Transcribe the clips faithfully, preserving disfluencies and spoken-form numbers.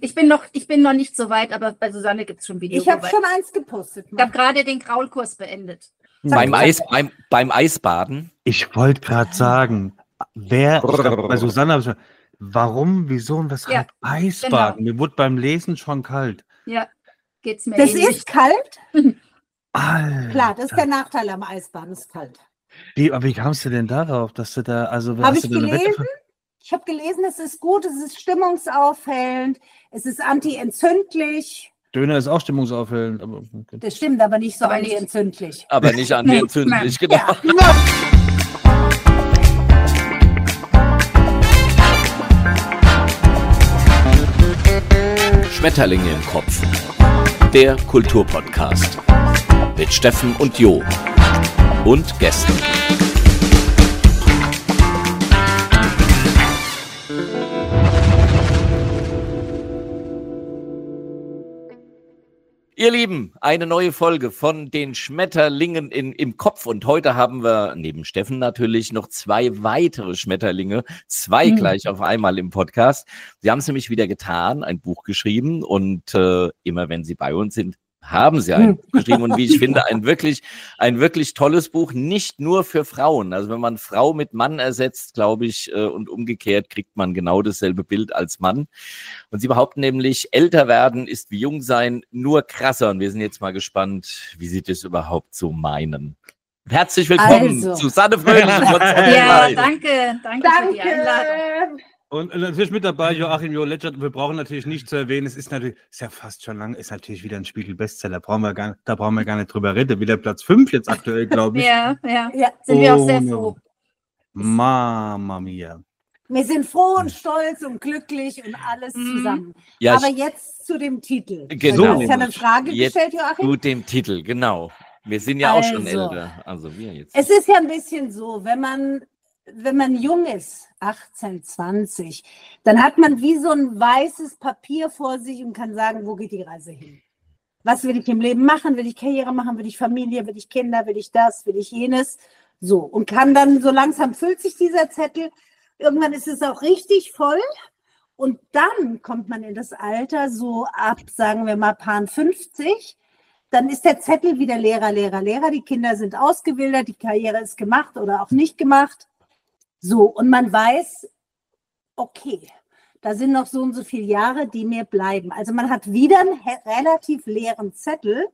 Ich bin noch, ich bin noch nicht so weit, aber bei Susanne gibt es schon Videos. Ich habe schon eins gepostet. Ich habe gerade den Graulkurs beendet. Beim, Eis, beim, beim Eisbaden? Ich wollte gerade sagen, wer, ich glaub, bei Susanne habe ich gesagt, warum, wieso und weshalb Ja, Eisbaden? genau. Mir wurde beim Lesen schon kalt. Ja, geht's mir Das ähnlich. ist kalt. Alter. Klar, das ist der Nachteil am Eisbaden, es ist kalt. Wie, aber wie kamst du denn darauf, dass du da, also Habe hast ich du da eine Wette gelesen? Ich habe gelesen, es ist gut, es ist stimmungsaufhellend, es ist antientzündlich. Döner ist auch stimmungsaufhellend, aber okay. Das stimmt aber nicht so Aber nicht- antientzündlich. Aber nicht antientzündlich, genau. Ja. Schmetterlinge im Kopf. Der Kulturpodcast. Mit Steffen und Jo. Und Gästen. Ihr Lieben, eine neue Folge von den Schmetterlingen in, im Kopf. Und heute haben wir neben Steffen natürlich noch zwei weitere Schmetterlinge, zwei Mhm. gleich auf einmal im Podcast. Sie haben es nämlich wieder getan, ein Buch geschrieben. Und äh, immer wenn Sie bei uns sind, haben Sie ein Buch geschrieben. Und wie ich finde, ein wirklich, ein wirklich tolles Buch, nicht nur für Frauen. Also wenn man Frau mit Mann ersetzt, glaube ich, äh, und umgekehrt kriegt man genau dasselbe Bild als Mann. Und Sie behaupten nämlich, älter werden ist wie jung sein, nur krasser. Und wir sind jetzt mal gespannt, wie Sie das überhaupt so meinen. Herzlich willkommen, Also. Susanne Fröhlich. von Ja, Spotify. danke, danke, für die Einladung. Danke. Und natürlich mit dabei Joachim Jo Letschert. Wir brauchen natürlich nicht zu erwähnen, es ist natürlich, ist ja fast schon lang, ist natürlich wieder ein Spiegel-Bestseller. Brauchen wir gar, da brauchen wir gar nicht drüber reden. Wieder Platz fünf jetzt aktuell, glaube ich. Ja, ja, Ja, sind wir auch sehr Oh, froh. Mamma mia. wir sind froh und stolz und glücklich und alles Mhm. zusammen. Ja, Aber ich, jetzt zu dem Titel. Genau. Du hast ja eine Frage Jetzt gestellt, Joachim. zu dem Titel, genau. Wir sind ja auch schon Also. älter. Also wir jetzt. Es ist ja ein bisschen so, wenn man, wenn man jung ist, achtzehn, zwanzig, dann hat man wie so ein weißes Papier vor sich und kann sagen, wo geht die Reise hin? Was will ich im Leben machen? Will ich Karriere machen? Will ich Familie? Will ich Kinder? Will ich das? Will ich jenes? So, und kann dann, so langsam füllt sich dieser Zettel. Irgendwann ist es auch richtig voll. Und dann kommt man in das Alter so ab, sagen wir mal, Paar fünfzig. Dann ist der Zettel wieder Lehrer, Lehrer, Lehrer. Die Kinder sind ausgewildert, die Karriere ist gemacht oder auch nicht gemacht. So, und man weiß, okay, da sind noch so und so viele Jahre, die mir bleiben. Also man hat wieder einen he- relativ leeren Zettel,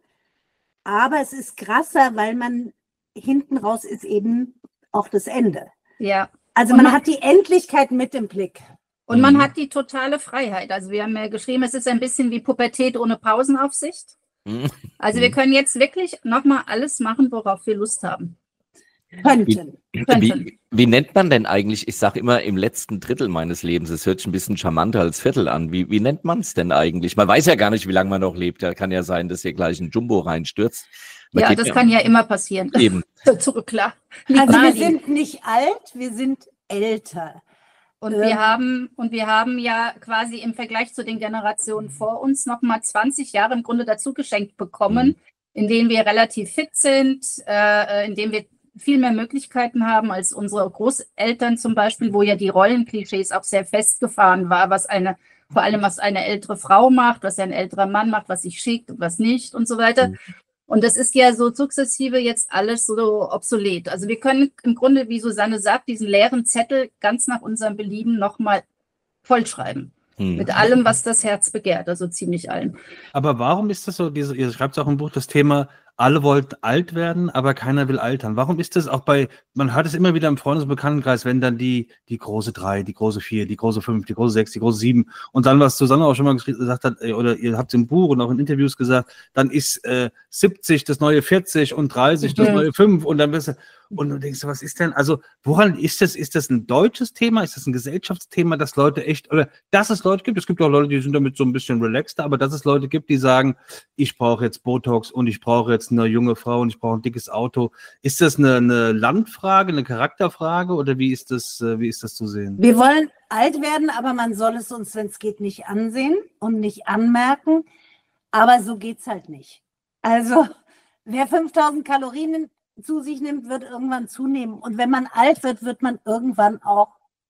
aber es ist krasser, weil man hinten raus ist eben auch das Ende. Ja. Also Und man man- hat die Endlichkeit mit im Blick. Und man Mhm. hat die totale Freiheit. Also wir haben ja geschrieben, es ist ein bisschen wie Pubertät ohne Pausenaufsicht. Mhm. Also wir können jetzt wirklich nochmal alles machen, worauf wir Lust haben. Könnten. Wie, wie nennt man denn eigentlich, ich sage immer im letzten Drittel meines Lebens, es hört sich ein bisschen charmanter als Viertel an, wie, wie nennt man es denn eigentlich? Man weiß ja gar nicht, wie lange man noch lebt. Ja, kann ja sein, dass hier gleich ein Jumbo reinstürzt. Man Ja, geht das kann ja immer passieren. Eben. Zurück, klar. Liegt Also wir naheliegend. sind nicht alt, wir sind älter. Und Ähm. wir haben, und wir haben ja quasi im Vergleich zu den Generationen vor uns nochmal zwanzig Jahre im Grunde dazu geschenkt bekommen, Mhm. in denen wir relativ fit sind, äh, in denen wir viel mehr Möglichkeiten haben als unsere Großeltern zum Beispiel, wo ja die Rollenklischees auch sehr festgefahren war, was eine, vor allem was eine ältere Frau macht, was ein älterer Mann macht, was sich schickt und was nicht und so weiter. Mhm. Und das ist ja so sukzessive jetzt alles so obsolet. Also wir können im Grunde, wie Susanne sagt, diesen leeren Zettel ganz nach unserem Belieben nochmal vollschreiben. Hm. Mit allem, was das Herz begehrt, also ziemlich allem. Aber warum ist das so, diese, ihr schreibt auch im Buch das Thema, alle wollten alt werden, aber keiner will altern. Warum ist das auch bei, man hört es immer wieder im Freundes- und Bekanntenkreis, wenn dann die, die große drei, die große vier, die große fünf, die große sechs, die große sieben und dann, was Susanne auch schon mal geschrieben- gesagt hat, äh, oder ihr habt es im Buch und auch in Interviews gesagt, dann ist äh, siebzig das neue vierzig und dreißig das Mhm. neue fünf und dann bist du, und du denkst, was ist denn, also woran ist das, ist das ein deutsches Thema, ist das ein Gesellschaftsthema, dass Leute echt, oder dass es Leute gibt, es gibt auch Leute, die sind damit so ein bisschen relaxter, aber dass es Leute gibt, die sagen, ich brauche jetzt Botox und ich brauche jetzt eine junge Frau und ich brauche ein dickes Auto. Ist das eine, eine Landfrage, eine Charakterfrage oder wie ist das, äh, wie ist das zu sehen? Wir wollen alt werden, aber man soll es uns, wenn es geht, nicht ansehen und nicht anmerken. Aber so geht's halt nicht. Also, wer fünftausend Kalorien zu sich nimmt, wird irgendwann zunehmen. Und wenn man alt wird, wird man irgendwann auch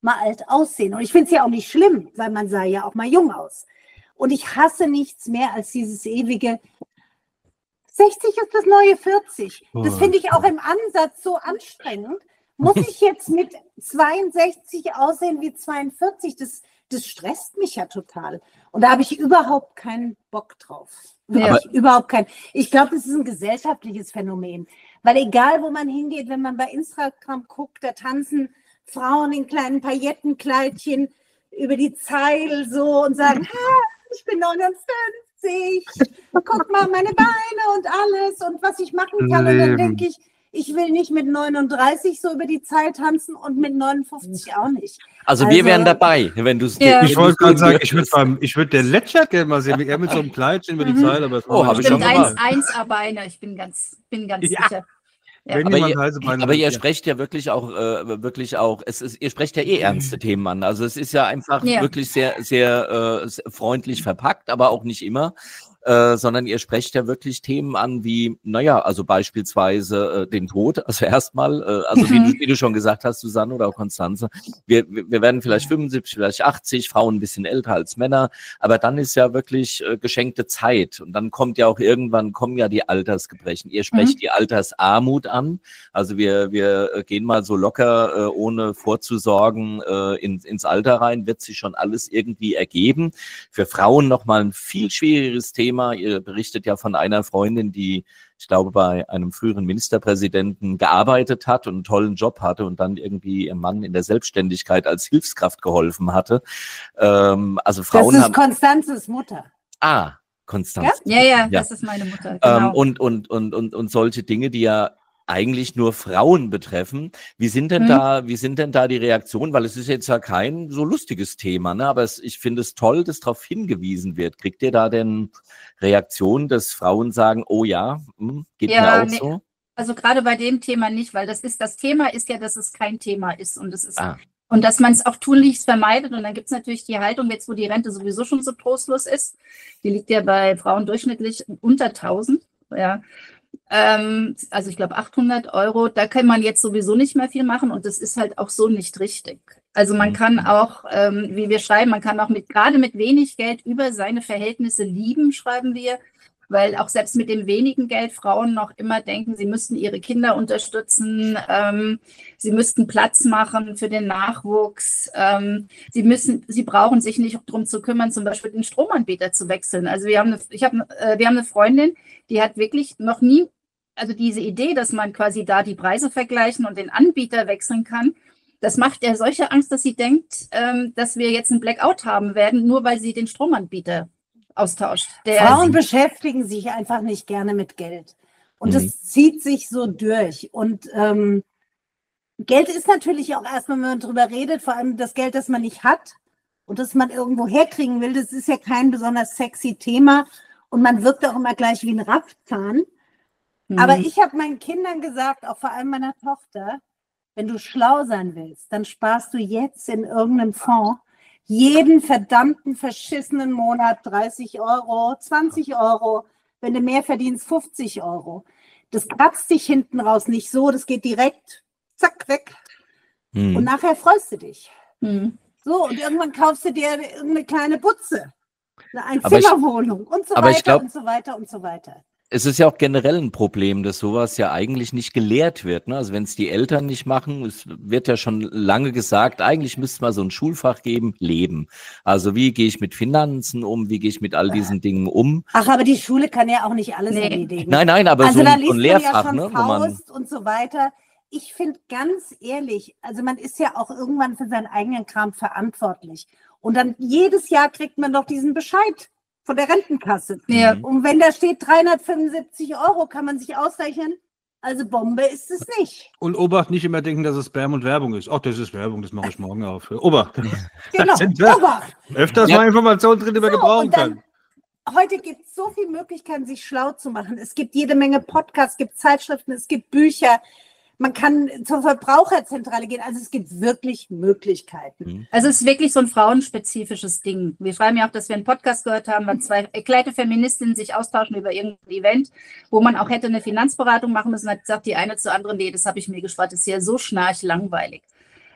mal alt aussehen. Und ich finde es ja auch nicht schlimm, weil man sah ja auch mal jung aus. Und ich hasse nichts mehr als dieses ewige sechzig ist das neue vierzig. Das finde ich auch im Ansatz so anstrengend. Muss ich jetzt mit zweiundsechzig aussehen wie zweiundvierzig? Das, das stresst mich ja total. Und da habe ich überhaupt keinen Bock drauf. Wirklich, überhaupt keinen. Ich glaube, das ist ein gesellschaftliches Phänomen. Weil egal, wo man hingeht, wenn man bei Instagram guckt, da tanzen Frauen in kleinen Paillettenkleidchen über die Zeil so und sagen, ich bin neunundfünfzig, guck mal meine Beine und alles und was ich machen kann. Und dann denke ich, ich will nicht mit neununddreißig so über die Zeit tanzen und mit neunundfünfzig auch nicht. Also, also wir wären dabei, wenn du es ja. Ich wollte gerade sagen, ich würde beim, ich würde den Ledger gerne mal sehen, wie er mit so einem Kleidchen über die Zeile. Aber oh, habe ich schon gemacht. eins A-Beine, ich bin ganz, bin ganz ja. sicher. Ja. Aber, ihr, aber ihr sprecht ja wirklich auch, äh, wirklich auch, es ist, ihr sprecht ja eh ernste Themen an. Also es ist ja einfach ja. wirklich sehr, sehr äh, freundlich verpackt, aber auch nicht immer. Äh, sondern ihr sprecht ja wirklich Themen an wie, naja, also beispielsweise äh, den Tod, also erstmal, äh, also wie, du, wie du schon gesagt hast, Susanne oder auch Konstanze, wir, wir werden vielleicht fünfundsiebzig, vielleicht achtzig, Frauen ein bisschen älter als Männer, aber dann ist ja wirklich äh, geschenkte Zeit und dann kommt ja auch irgendwann, kommen ja die Altersgebrechen. Ihr sprecht mhm. die Altersarmut an, also wir, wir äh, gehen mal so locker, äh, ohne vorzusorgen, äh, in, ins Alter rein, wird sich schon alles irgendwie ergeben. Für Frauen nochmal ein viel schwierigeres Thema. Ihr berichtet ja von einer Freundin, die, ich glaube, bei einem früheren Ministerpräsidenten gearbeitet hat und einen tollen Job hatte und dann irgendwie ihrem Mann in der Selbstständigkeit als Hilfskraft geholfen hatte. Ähm, also Frauen das ist haben, Konstanzes Mutter. Ah, Konstanze. Ja? Ja, ja, ja, das ist meine Mutter. Genau. Ähm, und, und, und, und, und solche Dinge, die ja eigentlich nur Frauen betreffen. Wie sind denn hm. da, wie sind denn da die Reaktionen? Weil es ist jetzt ja kein so lustiges Thema, ne? Aber es, ich finde es toll, dass darauf hingewiesen wird. Kriegt ihr da denn Reaktionen, dass Frauen sagen, oh ja, hm, geht ja, mir auch nee, so? Also gerade bei dem Thema nicht, weil das ist, das Thema ist ja, dass es kein Thema ist und es ist, ah. und dass man es auch tunlichst vermeidet. Und dann gibt es natürlich die Haltung, jetzt wo die Rente sowieso schon so trostlos ist, die liegt ja bei Frauen durchschnittlich unter tausend, ja. Ähm, also ich glaube achthundert Euro, da kann man jetzt sowieso nicht mehr viel machen und das ist halt auch so nicht richtig. Also man kann auch, ähm, wie wir schreiben, man kann auch mit gerade mit wenig Geld über seine Verhältnisse lieben, schreiben wir, weil auch selbst mit dem wenigen Geld Frauen noch immer denken, sie müssten ihre Kinder unterstützen, ähm, sie müssten Platz machen für den Nachwuchs, ähm, sie müssen, sie brauchen sich nicht darum zu kümmern, zum Beispiel den Stromanbieter zu wechseln. Also wir haben eine, ich habe, äh, wir haben eine Freundin, die hat wirklich noch nie, also diese Idee, dass man quasi da die Preise vergleichen und den Anbieter wechseln kann, das macht ihr solche Angst, dass sie denkt, ähm, dass wir jetzt einen Blackout haben werden, nur weil sie den Stromanbieter austauscht. Der Frauen beschäftigen sich einfach nicht gerne mit Geld. Und mhm. das zieht sich so durch. Und ähm, Geld ist natürlich auch erstmal, wenn man drüber redet, vor allem das Geld, das man nicht hat und das man irgendwo herkriegen will, das ist ja kein besonders sexy Thema. Und man wirkt auch immer gleich wie ein Raffzahn. Mhm. Aber ich habe meinen Kindern gesagt, auch vor allem meiner Tochter, wenn du schlau sein willst, dann sparst du jetzt in irgendeinem Fonds jeden verdammten verschissenen Monat dreißig Euro, zwanzig Euro, wenn du mehr verdienst, fünfzig Euro. Das kratzt dich hinten raus nicht so, das geht direkt, zack, weg. Hm. Und nachher freust du dich. Hm. So, und irgendwann kaufst du dir eine kleine Butze, eine Einzimmerwohnung und so weiter glaub, und so weiter und so weiter. Es ist ja auch generell ein Problem, dass sowas ja eigentlich nicht gelehrt wird. Ne? Also wenn es die Eltern nicht machen, es wird ja schon lange gesagt, eigentlich müsste es mal so ein Schulfach geben, Leben. Also wie gehe ich mit Finanzen um, wie gehe ich mit all diesen Dingen um? Ach, aber die Schule kann ja auch nicht alles nee. erledigen. Nein, nein, aber also so, ein, so ein Lehrfach, ja ne? Wo man und so weiter. Ich finde ganz ehrlich, also man ist ja auch irgendwann für seinen eigenen Kram verantwortlich. Und dann jedes Jahr kriegt man doch diesen Bescheid von der Rentenkasse. Ja. Und wenn da steht dreihundertfünfundsiebzig Euro, kann man sich ausrechnen, also Bombe ist es nicht. Und Obacht, nicht immer denken, dass es Spam und Werbung ist. Ach, das ist Werbung, das mache ich morgen auf. Obacht. Genau, Obacht. Öfters ja. mal Informationen drin, die man so, gebrauchen kann. Heute gibt es so viele Möglichkeiten, sich schlau zu machen. Es gibt jede Menge Podcasts, es gibt Zeitschriften, es gibt Bücher. Man kann zur Verbraucherzentrale gehen. Also es gibt wirklich Möglichkeiten. Also es ist wirklich so ein frauenspezifisches Ding. Wir schreiben ja auch, dass wir einen Podcast gehört haben, wenn zwei erklärte Feministinnen sich austauschen über irgendein Event, wo man auch hätte eine Finanzberatung machen müssen. Hat gesagt die eine zur anderen, nee, das habe ich mir gespart, das ist ja so schnarchlangweilig.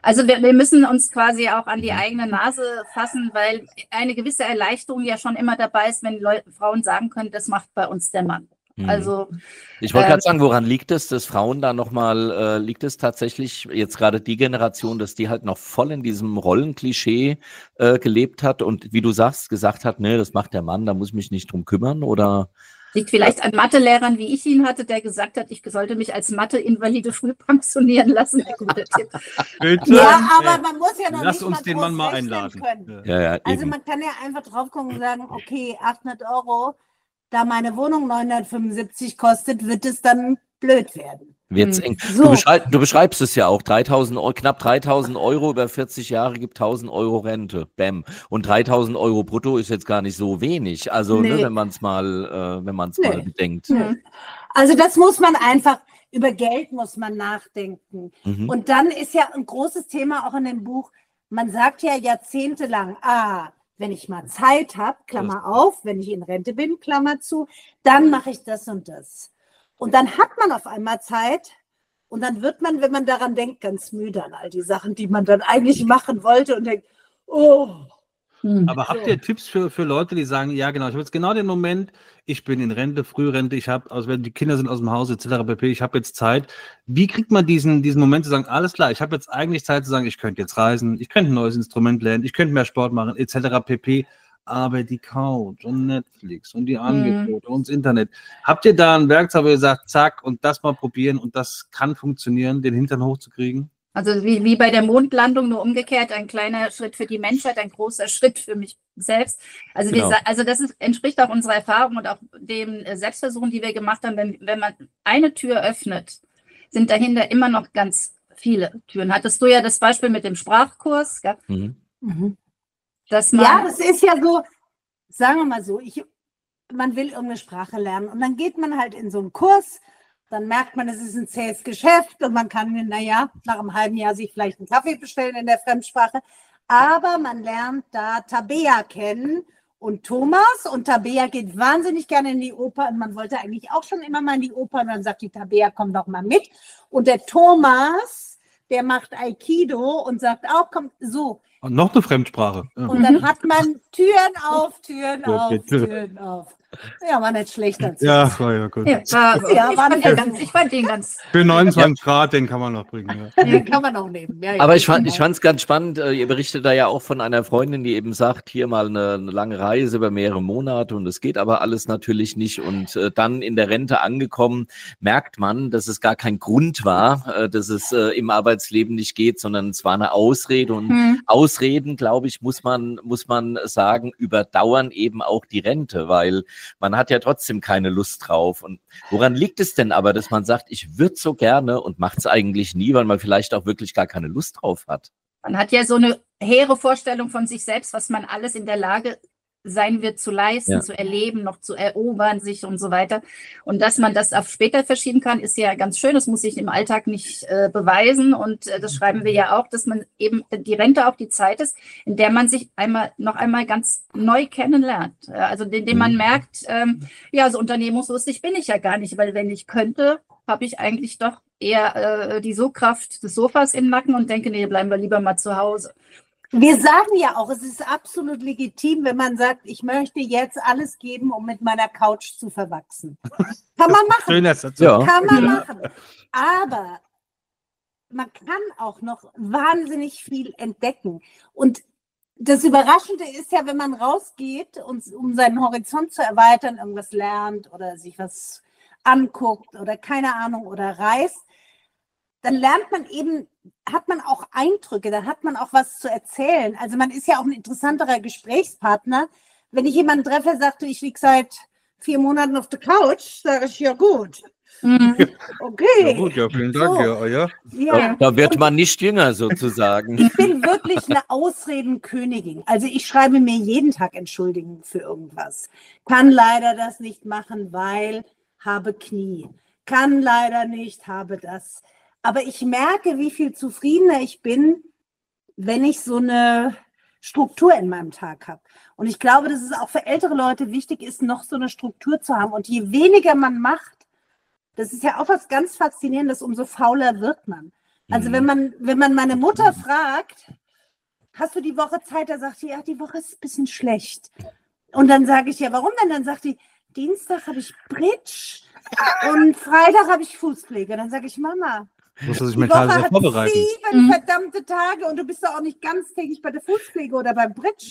Also wir, wir müssen uns quasi auch an die eigene Nase fassen, weil eine gewisse Erleichterung ja schon immer dabei ist, wenn Leute, Frauen sagen können, das macht bei uns der Mann. Also, ich wollte ähm, gerade sagen, woran liegt es, dass Frauen da nochmal, äh, liegt es tatsächlich jetzt gerade die Generation, dass die halt noch voll in diesem Rollenklischee äh, gelebt hat und wie du sagst, gesagt hat, nee, das macht der Mann, da muss ich mich nicht drum kümmern oder? Liegt vielleicht an Mathelehrern, wie ich ihn hatte, der gesagt hat, ich sollte mich als Mathe-Invalide früh pensionieren lassen. Ein guter Tipp. Bitte? Ja, aber man muss ja noch Lass nicht uns mal den groß Mann mal rechnen einladen. können. Ja, ja, Also eben. man kann ja einfach drauf gucken und sagen, okay, achthundert Euro, da meine Wohnung neunhundertfünfundsiebzig kostet, wird es dann blöd werden. Wird's Hm. eng. So. Du, beschreib, du beschreibst es ja auch, dreitausend Euro, knapp dreitausend Euro über vierzig Jahre gibt tausend Euro Rente, bäm. Und dreitausend Euro brutto ist jetzt gar nicht so wenig, also ne, Nee. wenn man es mal, äh, wenn man es Nee. mal bedenkt. Nö. Also das muss man einfach, über Geld muss man nachdenken. Mhm. Und dann ist ja ein großes Thema auch in dem Buch, man sagt ja jahrzehntelang, ah, wenn ich mal Zeit habe, Klammer auf, wenn ich in Rente bin, Klammer zu, dann mache ich das und das. Und dann hat man auf einmal Zeit und dann wird man, wenn man daran denkt, ganz müde an all die Sachen, die man dann eigentlich machen wollte und denkt, oh. Hm. Aber habt So. ihr Tipps für, für Leute, die sagen, ja genau, ich habe jetzt genau den Moment, ich bin in Rente, Frührente, ich habe, also wenn die Kinder sind aus dem Haus et cetera pp, ich habe jetzt Zeit. Wie kriegt man diesen, diesen Moment zu sagen, alles klar, ich habe jetzt eigentlich Zeit zu sagen, ich könnte jetzt reisen, ich könnte ein neues Instrument lernen, ich könnte mehr Sport machen et cetera pp. Aber die Couch und Netflix und die Angebote und das Internet. Habt ihr da ein Werkzeug, wo ihr sagt, zack, und das mal probieren und das kann funktionieren, den Hintern hochzukriegen? Also wie, wie bei der Mondlandung, nur umgekehrt, ein kleiner Schritt für die Menschheit, ein großer Schritt für mich selbst. Also, Genau. wir, sa- also das ist, entspricht auch unserer Erfahrung und auch den äh, Selbstversuchen, die wir gemacht haben. Wenn, wenn man eine Tür öffnet, sind dahinter immer noch ganz viele Türen. Hattest du ja das Beispiel mit dem Sprachkurs, gell? Mhm. Mhm. Dass man, Ja, das ist ja so, sagen wir mal so, ich, man will irgendeine Sprache lernen und dann geht man halt in so einen Kurs, dann merkt man, es ist ein zähes Geschäft und man kann, naja, nach einem halben Jahr sich vielleicht einen Kaffee bestellen in der Fremdsprache, aber man lernt da Tabea kennen und Thomas und Tabea geht wahnsinnig gerne in die Oper und man wollte eigentlich auch schon immer mal in die Oper und dann sagt die Tabea, komm doch mal mit und der Thomas, der macht Aikido und sagt auch, komm, so. Und noch eine Fremdsprache. Ja. Und dann hat man Türen auf, Türen Ja, auf, bitte. Türen auf. Ja, war nicht schlecht dazu. Ja, war ja gut. ja, war, Ja, ich, war fand ein den ganz, ich fand den ganz, Für neunundzwanzig Grad, den kann man noch bringen. Ja. Den kann man auch nehmen. Ja, ja, Aber ich fand genau. ich fand's ganz spannend, äh, ihr berichtet da ja auch von einer Freundin, die eben sagt, hier mal eine, eine lange Reise über mehrere Monate und es geht aber alles natürlich nicht und äh, dann in der Rente angekommen, merkt man, dass es gar kein Grund war, äh, dass es äh, im Arbeitsleben nicht geht, sondern es war eine Ausrede und hm, Ausreden, glaube ich, muss man, muss man sagen, überdauern eben auch die Rente, weil man hat ja trotzdem keine Lust drauf. Und woran liegt es denn aber, dass man sagt, ich würde so gerne und macht es eigentlich nie, weil man vielleicht auch wirklich gar keine Lust drauf hat? man hat ja so eine hehre Vorstellung von sich selbst, was man alles in der Lage sein wird zu leisten, Ja. zu erleben, noch zu erobern sich und so weiter. Und dass man das auf später verschieben kann, ist ja ganz schön. Das muss sich im Alltag nicht äh, beweisen. Und äh, das schreiben wir ja auch, dass man eben die Rente auch die Zeit ist, in der man sich einmal noch einmal ganz neu kennenlernt. Äh, also indem man Mhm. merkt, ähm, ja, so unternehmungslustig bin ich ja gar nicht, weil wenn ich könnte, habe ich eigentlich doch eher äh, die So-Kraft des Sofas im Nacken und denke, nee, bleiben wir lieber mal zu Hause. Wir sagen ja auch, es ist absolut legitim, wenn man sagt, ich möchte jetzt alles geben, um mit meiner Couch zu verwachsen. Kann man machen. Schöner Satz. Ja. Kann man machen. Aber man kann auch noch wahnsinnig viel entdecken. Und das Überraschende ist ja, wenn man rausgeht, und, um seinen Horizont zu erweitern, irgendwas lernt oder sich was anguckt oder keine Ahnung oder reist, dann lernt man eben, hat man auch Eindrücke, dann hat man auch was zu erzählen. Also man ist ja auch ein interessanterer Gesprächspartner. Wenn ich jemanden treffe, der sagt, ich liege seit vier Monaten auf der Couch, sage ich, ja gut, Mhm. okay. Ja, gut, ja, vielen Dank. So. Ja, ja. Ja. Da wird man nicht jünger sozusagen. Ich bin wirklich eine Ausredenkönigin. Also ich schreibe mir jeden Tag Entschuldigungen für irgendwas. Kann leider das nicht machen, weil habe Knie. Kann leider nicht, habe das. Aber ich merke, wie viel zufriedener ich bin, wenn ich so eine Struktur in meinem Tag habe. Und ich glaube, dass es auch für ältere Leute wichtig ist, noch so eine Struktur zu haben. Und je weniger man macht, das ist ja auch was ganz Faszinierendes, umso fauler wird man. Also Mhm. wenn man, wenn man meine Mutter fragt, hast du die Woche Zeit? Da sagt sie, ja, die Woche ist ein bisschen schlecht. Und dann sage ich, ja, warum denn? Dann sagt die, Dienstag habe ich Bridge und Freitag habe ich Fußpflege. Dann sage ich, Mama, Muss er sich die mental Woche sehr hat vorbereiten. sieben Mhm. verdammte Tage und du bist doch auch nicht ganztägig bei der Fußpflege oder beim Bridge.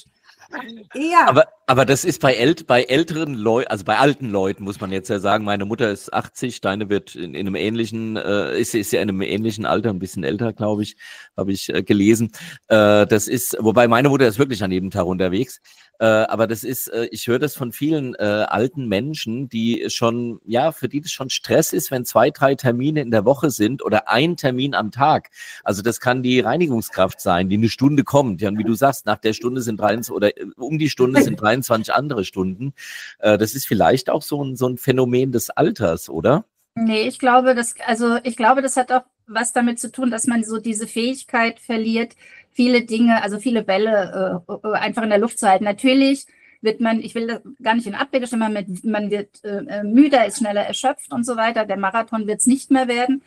Ja, Aber, aber das ist bei, ält bei älteren Leuten, also bei alten Leuten, muss man jetzt ja sagen, meine Mutter ist achtzig, deine wird in, in einem ähnlichen, äh, ist, ist ja in einem ähnlichen Alter, ein bisschen älter, glaube ich, habe ich äh, gelesen. Äh, das ist, wobei meine Mutter ist wirklich an jedem Tag unterwegs. Äh, aber das ist, äh, ich höre das von vielen äh, alten Menschen, die schon, ja, für die das schon Stress ist, wenn zwei, drei Termine in der Woche sind oder ein Termin am Tag. Also das kann die Reinigungskraft sein, die eine Stunde kommt. Ja, und wie du sagst, nach der Stunde sind dreiundzwanzig oder äh, um die Stunde sind dreiundzwanzig andere Stunden. Äh, das ist vielleicht auch so ein, so ein Phänomen des Alters, oder? Nee, ich glaube, das, also ich glaube, das hat auch was damit zu tun, dass man so diese Fähigkeit verliert, viele Dinge, also viele Bälle äh, einfach in der Luft zu halten. Natürlich wird man, ich will das gar nicht in Abrede stellen, man, mit, man wird äh, müder, ist schneller erschöpft und so weiter. Der Marathon wird es nicht mehr werden.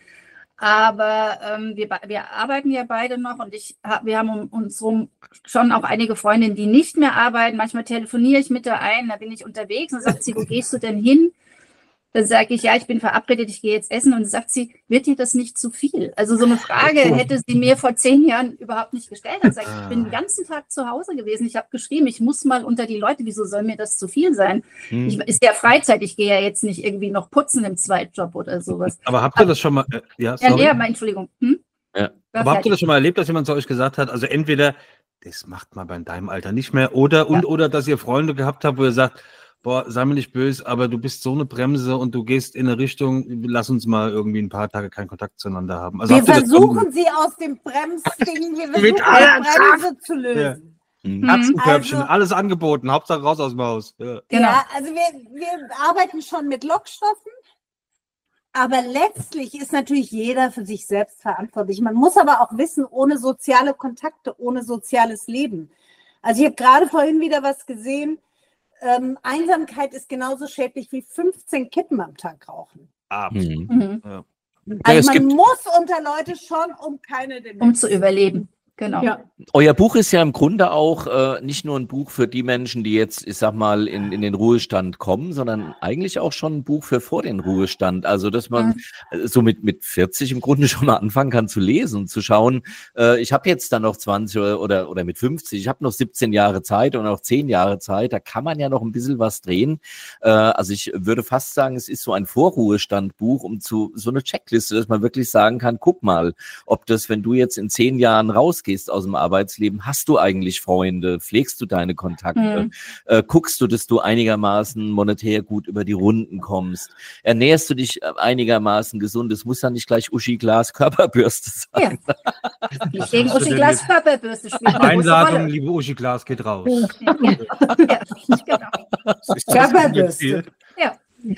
Aber ähm, wir, wir arbeiten ja beide noch und ich hab, wir haben um uns rum schon auch einige Freundinnen, die nicht mehr arbeiten. Manchmal telefoniere ich mit der einen, da bin ich unterwegs und sagt sie, wo gehst du denn hin? Dann sage ich, ja, ich bin verabredet, ich gehe jetzt essen. Und dann sagt sie, wird dir das nicht zu viel? Also so eine Frage hätte sie mir vor zehn Jahren überhaupt nicht gestellt. Dann sage ich, ich bin den ganzen Tag zu Hause gewesen. Ich habe geschrieben, ich muss mal unter die Leute. Wieso soll mir das zu viel sein? Hm. Ich, ist ja Freizeit. Ich gehe ja jetzt nicht irgendwie noch putzen im Zweitjob oder sowas. Aber habt ihr das schon mal, äh, ja, Ja, sorry. nee, aber Entschuldigung. Hm? Ja. War Aber habt ihr fertig. das schon mal erlebt, dass jemand zu euch gesagt hat, also entweder, das macht man bei deinem Alter nicht mehr, oder, und, oder, dass ihr Freunde gehabt habt, wo ihr sagt, boah, sei mir nicht böse, aber du bist so eine Bremse und du gehst in eine Richtung, lass uns mal irgendwie ein paar Tage keinen Kontakt zueinander haben. Also wir habt ihr das versuchen sie aus dem Bremsding, wir versuchen Mit aller die Bremse zu lösen. Mhm. Katzenkörbchen, Also- alles angeboten, Hauptsache raus aus dem Haus. Ja. Genau. Ja, also wir, wir arbeiten schon mit Lockstoffen, aber letztlich ist natürlich jeder für sich selbst verantwortlich. Man muss aber auch wissen, ohne soziale Kontakte, ohne soziales Leben. Also ich habe gerade vorhin wieder was gesehen, ähm, Einsamkeit ist genauso schädlich wie fünfzehn Kippen am Tag rauchen. Absolut. Mhm. Mhm. Ja. es Also man gibt- muss unter Leute schon, um keine Demenz. Um zu überleben. Genau. Ja. Euer Buch ist ja im Grunde auch äh, nicht nur ein Buch für die Menschen, die jetzt, ich sag mal, in, in den Ruhestand kommen, sondern eigentlich auch schon ein Buch für vor den Ruhestand. Also, dass man äh, so mit, mit vierzig im Grunde schon mal anfangen kann zu lesen und zu schauen, äh, ich habe jetzt dann noch zwanzig oder, oder, oder mit fünfzig, ich habe noch siebzehn Jahre Zeit und auch zehn Jahre Zeit, da kann man ja noch ein bisschen was drehen. Äh, also ich würde fast sagen, es ist so ein Vorruhestandbuch, um zu, so eine Checkliste, dass man wirklich sagen kann, guck mal, ob das, wenn du jetzt in zehn Jahren rausgehst aus dem Arbeitsleben, hast du eigentlich Freunde, pflegst du deine Kontakte, Mhm. äh, guckst du, dass du einigermaßen monetär gut über die Runden kommst, ernährst du dich einigermaßen gesund, es muss ja nicht gleich Uschi Glas Körperbürste sein. Ja. Nicht gegen hast du Uschi denn Glas Körperbürste spielt eine große Einladung, Rolle. liebe Uschi Glas, geht raus. Ja, ja, genau. Ist das Körperbürste. Ja.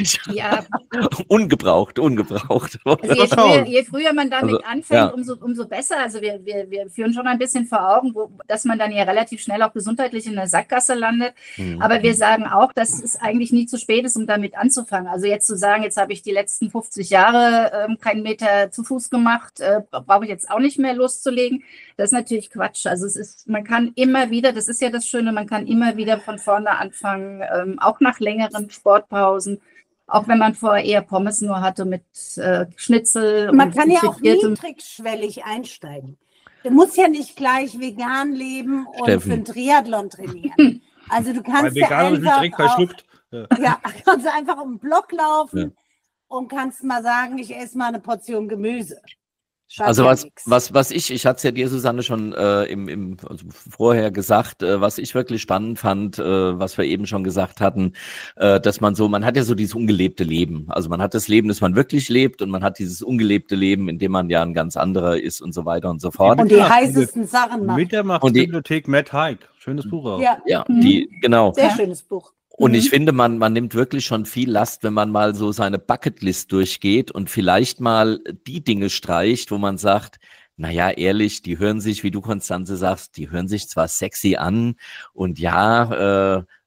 Ja, Ungebraucht, ungebraucht. also je früher, je früher man damit Also, anfängt, ja. umso, umso besser. Also wir, wir, wir führen schon ein bisschen vor Augen, wo, dass man dann ja relativ schnell auch gesundheitlich in der Sackgasse landet. Mhm. Aber wir sagen auch, dass es eigentlich nie zu spät ist, um damit anzufangen. Also jetzt zu sagen, jetzt habe ich die letzten fünfzig Jahre ähm, keinen Meter zu Fuß gemacht, äh, brauche ich jetzt auch nicht mehr loszulegen. Das ist natürlich Quatsch. Also es ist, man kann immer wieder, das ist ja das Schöne, man kann immer wieder von vorne anfangen, ähm, auch nach längeren Sportpausen. Auch wenn man vorher eher Pommes nur hatte mit äh, Schnitzel. Man und kann ja auch frittiertem- niedrigschwellig einsteigen. Du musst ja nicht gleich vegan leben und Steffen. für einen Triathlon trainieren. Also du Bei kannst ja Veganer habe ich mich einfach, direkt auch, verschluckt. Ja. ja, kannst du einfach um den Block laufen Ja. und kannst mal sagen, ich esse mal eine Portion Gemüse. Schadet Also ja was, nix. was, was ich, ich hatte es ja dir, Susanne, schon äh, im, im, also vorher gesagt, äh, was ich wirklich spannend fand, äh, was wir eben schon gesagt hatten, äh, dass man so, man hat ja so dieses ungelebte Leben. Also man hat das Leben, das man wirklich lebt, und man hat dieses ungelebte Leben, in dem man ja ein ganz anderer ist und so weiter und so fort. Und die Ja, heißesten Sachen machen. Mitternachts Und die- Bibliothek Matt Haig. Schönes Buch auch. Ja, Ja, Mhm. die, genau. sehr Ja. schönes Buch. Und Mhm. ich finde, man, man nimmt wirklich schon viel Last, wenn man mal so seine Bucketlist durchgeht und vielleicht mal die Dinge streicht, wo man sagt, naja, ehrlich, die hören sich, wie du, Konstanze, sagst, die hören sich zwar sexy an und ja, äh,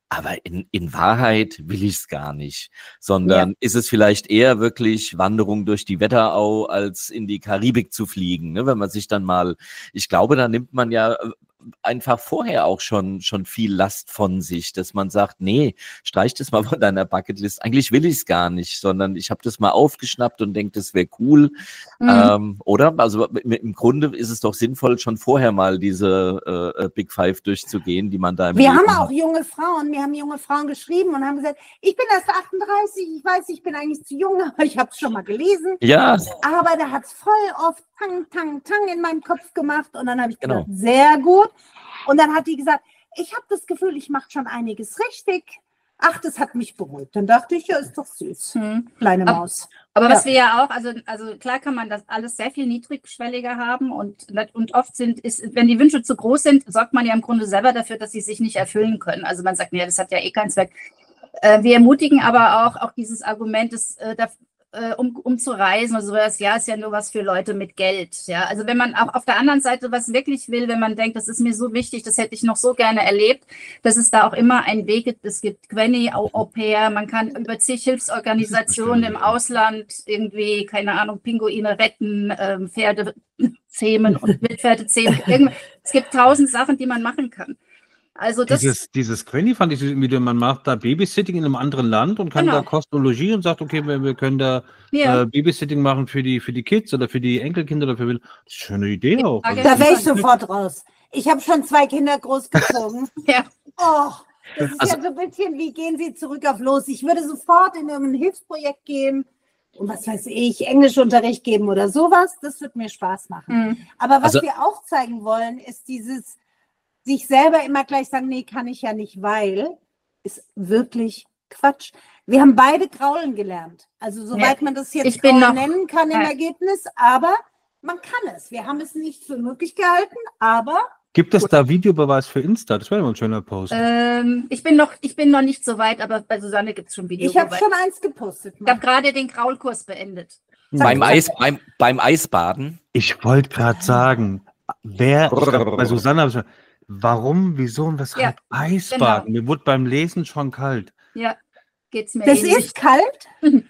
Aber in, in Wahrheit will ich es gar nicht, sondern ja. ist es vielleicht eher wirklich Wanderung durch die Wetterau, als in die Karibik zu fliegen, ne? Wenn man sich dann mal, ich glaube, da nimmt man ja einfach vorher auch schon schon viel Last von sich, dass man sagt, nee, streich das mal von deiner Bucketlist. Eigentlich will ich es gar nicht, sondern ich habe das mal aufgeschnappt und denke, das wäre cool. Mhm. Ähm, oder? Also im Grunde ist es doch sinnvoll, schon vorher mal diese äh, Big Five durchzugehen, die man da im Wir Leben haben auch hat. junge Frauen, wir haben junge Frauen geschrieben und haben gesagt, ich bin erst achtunddreißig, ich weiß, ich bin eigentlich zu jung, aber ich habe es schon mal gelesen. Ja. Aber da hat es voll oft tang, tang, tang in meinem Kopf gemacht und dann habe ich Genau. gesagt, sehr gut. Und dann hat die gesagt, ich habe das Gefühl, ich mache schon einiges richtig. Ach, das hat mich beruhigt. Dann dachte ich, ja, ist doch süß. Hm. Kleine Maus. Aber, aber ja. was wir ja auch, also, also klar kann man das alles sehr viel niedrigschwelliger haben und, und oft sind, ist, wenn die Wünsche zu groß sind, sorgt man ja im Grunde selber dafür, dass sie sich nicht erfüllen können. Also man sagt, nee, das hat ja eh keinen Zweck. Äh, wir ermutigen aber auch, auch dieses Argument, dass, äh, da, Um, um zu reisen, also das Jahr ist ja nur was für Leute mit Geld. Ja, also wenn man auch auf der anderen Seite was wirklich will, wenn man denkt, das ist mir so wichtig, das hätte ich noch so gerne erlebt, dass es da auch immer einen Weg gibt. Es gibt Gwenny, Au pair, man kann über zig Hilfsorganisationen im Ausland irgendwie, keine Ahnung, Pinguine retten, ähm, Pferde zähmen und Wildpferde zähmen. Es gibt tausend Sachen, die man machen kann. Also das, dieses, dieses Quenny fand ich irgendwie, man macht da Babysitting in einem anderen Land und kann genau. da Kosten und Logis und sagt, okay, wir, wir können da ja. äh, Babysitting machen für die, für die Kids oder für die Enkelkinder oder für das ist eine schöne Idee auch. Also, da wäre ich sofort raus. Ich habe schon zwei Kinder großgezogen. ja. Oh, das ist also, ja so ein bisschen, wie gehen Sie zurück auf los? Ich würde sofort in irgendein Hilfsprojekt gehen und was weiß ich, Englischunterricht geben oder sowas. Das wird mir Spaß machen. Mhm. Aber was also, wir auch zeigen wollen, ist dieses sich selber immer gleich sagen, nee, kann ich ja nicht, weil, ist wirklich Quatsch. Wir haben beide Kraulen gelernt. Also soweit ja, man das jetzt Kraulen nennen kann im ja. Ergebnis, aber man kann es. Wir haben es nicht für möglich gehalten, aber... Gibt es da Videobeweis für Insta? Das wäre mal ein schöner Post. Ähm, ich, bin noch, ich bin noch nicht so weit, aber bei Susanne gibt es schon Videobeweis. Ich habe schon eins gepostet. Ich habe gerade den Kraulkurs beendet. Beim, Eis, beim, beim Eisbaden? Ich wollte gerade sagen, wer... Ich glaub, bei Susanne habe ich schon... Warum, wieso und weshalb ja, Eisbaden? Genau. Mir wurde beim Lesen schon kalt. Ja, geht's mir Das ähnlich. Ist kalt?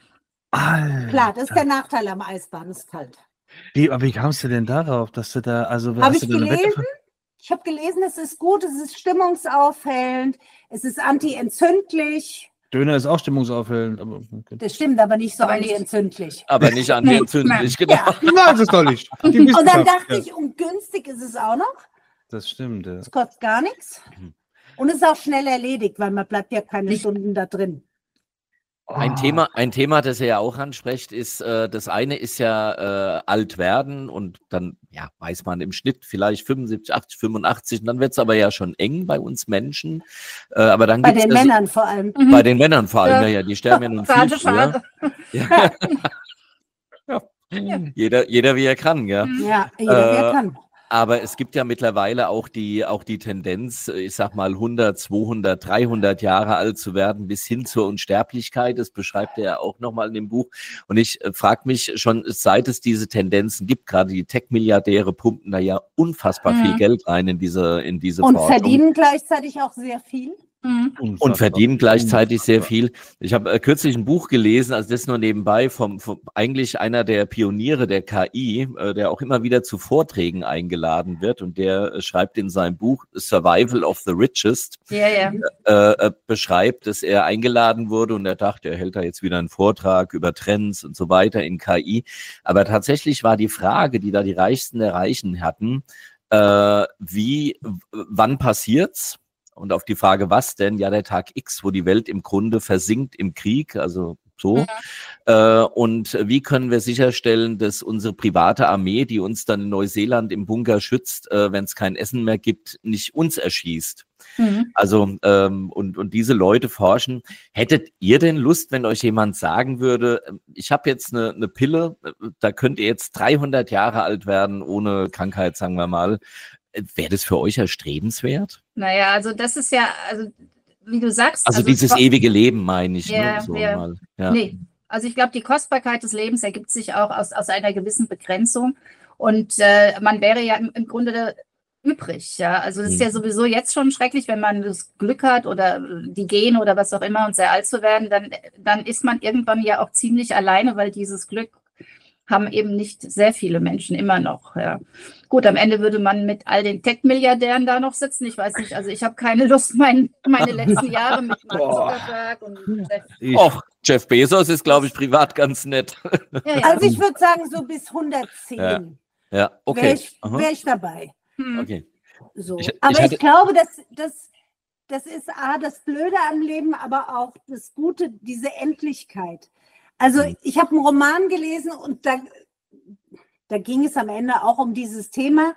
Alter. Klar, das ist der Nachteil am Eisbaden, es ist kalt. Wie, aber wie kamst du denn darauf, dass du da, also... Habe ich gelesen? Ich habe gelesen, es ist gut, es ist stimmungsaufhellend, es ist antientzündlich. Döner ist auch stimmungsaufhellend. Aber okay. Das stimmt, aber nicht so aber antientzündlich. Aber nicht antientzündlich, genau. Ja. Nein, das ist doch nicht. Und dann dachte ich, und günstig ist es auch noch. Das stimmt, ja. Es kostet gar nichts. Und es ist auch schnell erledigt, weil man bleibt ja keine Nicht. Stunden da drin. Ein, oh. Thema, ein Thema, das ihr ja auch ansprecht, ist, äh, das eine ist ja äh, alt werden und dann ja, weiß man im Schnitt vielleicht fünfundsiebzig, achtzig, fünfundachtzig und dann wird es aber ja schon eng bei uns Menschen. Äh, aber dann bei den ja Männern so, vor allem. Bei den Männern vor allem, ja, ja, die sterben ja nun viel schade, früher. Ja. Ja. Ja. Jeder, jeder wie er kann, ja. Ja, jeder wie er kann. Aber es gibt ja mittlerweile auch die, auch die Tendenz, ich sag mal hundert, zweihundert, dreihundert Jahre alt zu werden bis hin zur Unsterblichkeit. Das beschreibt er ja auch nochmal in dem Buch. Und ich äh, frage mich schon, seit es diese Tendenzen gibt, gerade die Tech-Milliardäre pumpen da ja unfassbar mhm. viel Geld rein in diese, in diese Und Forschung. verdienen gleichzeitig auch sehr viel. Und verdienen gleichzeitig sehr viel. Ich habe äh, kürzlich ein Buch gelesen, also das nur nebenbei, vom, vom eigentlich einer der Pioniere der K I, äh, der auch immer wieder zu Vorträgen eingeladen wird und der äh, schreibt in seinem Buch Survival of the Richest, ja, ja. Äh, äh, beschreibt, dass er eingeladen wurde und er dachte, er hält da jetzt wieder einen Vortrag über Trends und so weiter in K I. Aber tatsächlich war die Frage, die da die Reichsten der Reichen hatten, äh, wie, wann passiert's? Und auf die Frage, was denn? Ja, der Tag X, wo die Welt im Grunde versinkt im Krieg, also so. Mhm. Äh, und wie können wir sicherstellen, dass unsere private Armee, die uns dann in Neuseeland im Bunker schützt, äh, wenn es kein Essen mehr gibt, nicht uns erschießt? Mhm. Also, ähm, und, und diese Leute forschen. Hättet ihr denn Lust, wenn euch jemand sagen würde, ich habe jetzt eine, eine Pille, da könnt ihr jetzt dreihundert Jahre alt werden, ohne Krankheit, sagen wir mal. Wäre das für euch erstrebenswert? Naja, also das ist ja, also wie du sagst. Also, also dieses ewige Leben meine ich. Ja, ne, so ja. mal. Ja. Nee, also ich glaube, die Kostbarkeit des Lebens ergibt sich auch aus, aus einer gewissen Begrenzung. Und äh, man wäre ja im, im Grunde übrig. Ja, also es ist Mhm. ja sowieso jetzt schon schrecklich, wenn man das Glück hat oder die Gene oder was auch immer und sehr alt zu werden, dann, dann ist man irgendwann ja auch ziemlich alleine, weil dieses Glück haben eben nicht sehr viele Menschen immer noch. Ja. Gut, am Ende würde man mit all den Tech-Milliardären da noch sitzen. Ich weiß nicht, also ich habe keine Lust, mein, meine letzten Jahre mit Mark Boah. Zuckerberg und Jeff, Ich, Och, Jeff Bezos ist, glaube ich, privat ganz nett. ja, ja. Also ich würde sagen, so bis hundertzehn Ja, wäre Ja, okay. ich, Aha, wär ich dabei. Hm. okay. So. Ich- ich aber ich, hatte- glaube, dass, dass das ist A, das Blöde am Leben, aber auch das Gute, diese Endlichkeit. Also Mhm. ich habe einen Roman gelesen und da, da ging es am Ende auch um dieses Thema.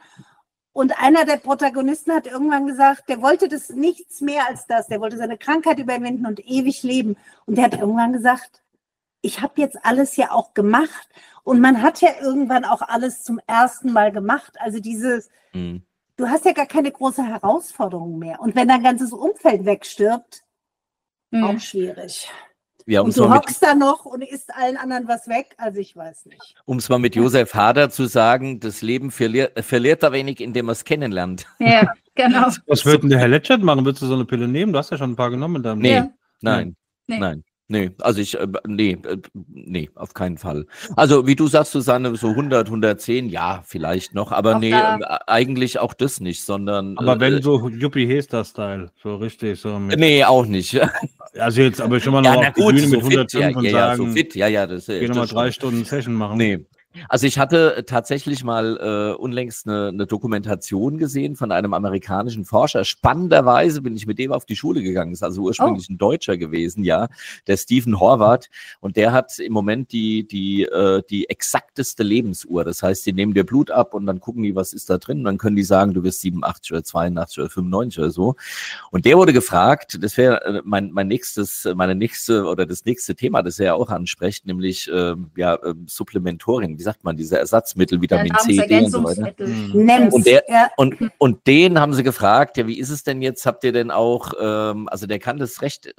Und einer der Protagonisten hat irgendwann gesagt, der wollte das nichts mehr als das. Der wollte seine Krankheit überwinden und ewig leben. Und der hat irgendwann gesagt, ich habe jetzt alles ja auch gemacht. Und man hat ja irgendwann auch alles zum ersten Mal gemacht. Also dieses, Mhm. du hast ja gar keine große Herausforderung mehr. Und wenn dein ganzes Umfeld wegstirbt, Hm. auch schwierig. Ja, um Und es du mal, mit- hockst da noch und isst allen anderen was weg. Also ich weiß nicht. um's mal mit Josef Hader zu sagen, das Leben verliert, verliert er wenig, indem man es kennenlernt. Ja, genau. was wird denn der Herr Letschert machen? Würdest du so eine Pille nehmen? Du hast ja schon ein paar genommen in deinem Nee. Ja. Nein, Nee. nein. Nee, also ich, äh, nee, äh, nee, auf keinen Fall. Also wie du sagst, Susanne, so hundert, hundertzehn, ja, vielleicht noch, aber Auch nee, da- äh, eigentlich auch das nicht, sondern Aber äh, wenn so Yuppie Hester-Style, so richtig, so mit, nee, auch nicht. also jetzt aber schon mal Ja, noch na auf die gut, Bühne so mit fit, hundertfünf ja, und ja, ja, so sagen, fit, ja, ja, das, äh, geh nochmal das drei schon. Stunden Session machen. Nee. Also ich hatte tatsächlich mal äh, unlängst eine, eine Dokumentation gesehen von einem amerikanischen Forscher. Spannenderweise bin ich mit dem auf die Schule gegangen. Ist also ursprünglich ein Deutscher gewesen, ja, der Stephen Horvath. Und der hat im Moment die die äh, die exakteste Lebensuhr. Das heißt, die nehmen dir Blut ab und dann gucken die, was ist da drin. Und dann können die sagen, du bist siebenundachtzig oder zweiundachtzig oder fünfundneunzig oder so. Und der wurde gefragt, das wäre äh, mein mein nächstes, meine nächste oder das nächste Thema, das er ja auch anspricht, nämlich äh, ja äh, Supplementoring. Wie sagt man, diese Ersatzmittel, Vitamin C, D und so weiter. Nahrungsergänzungsmittel. Mhm. Nems, Und der- ja. Und, und den haben sie gefragt, ja, wie ist es denn jetzt? Habt ihr denn auch, ähm, also der kann das recht äh,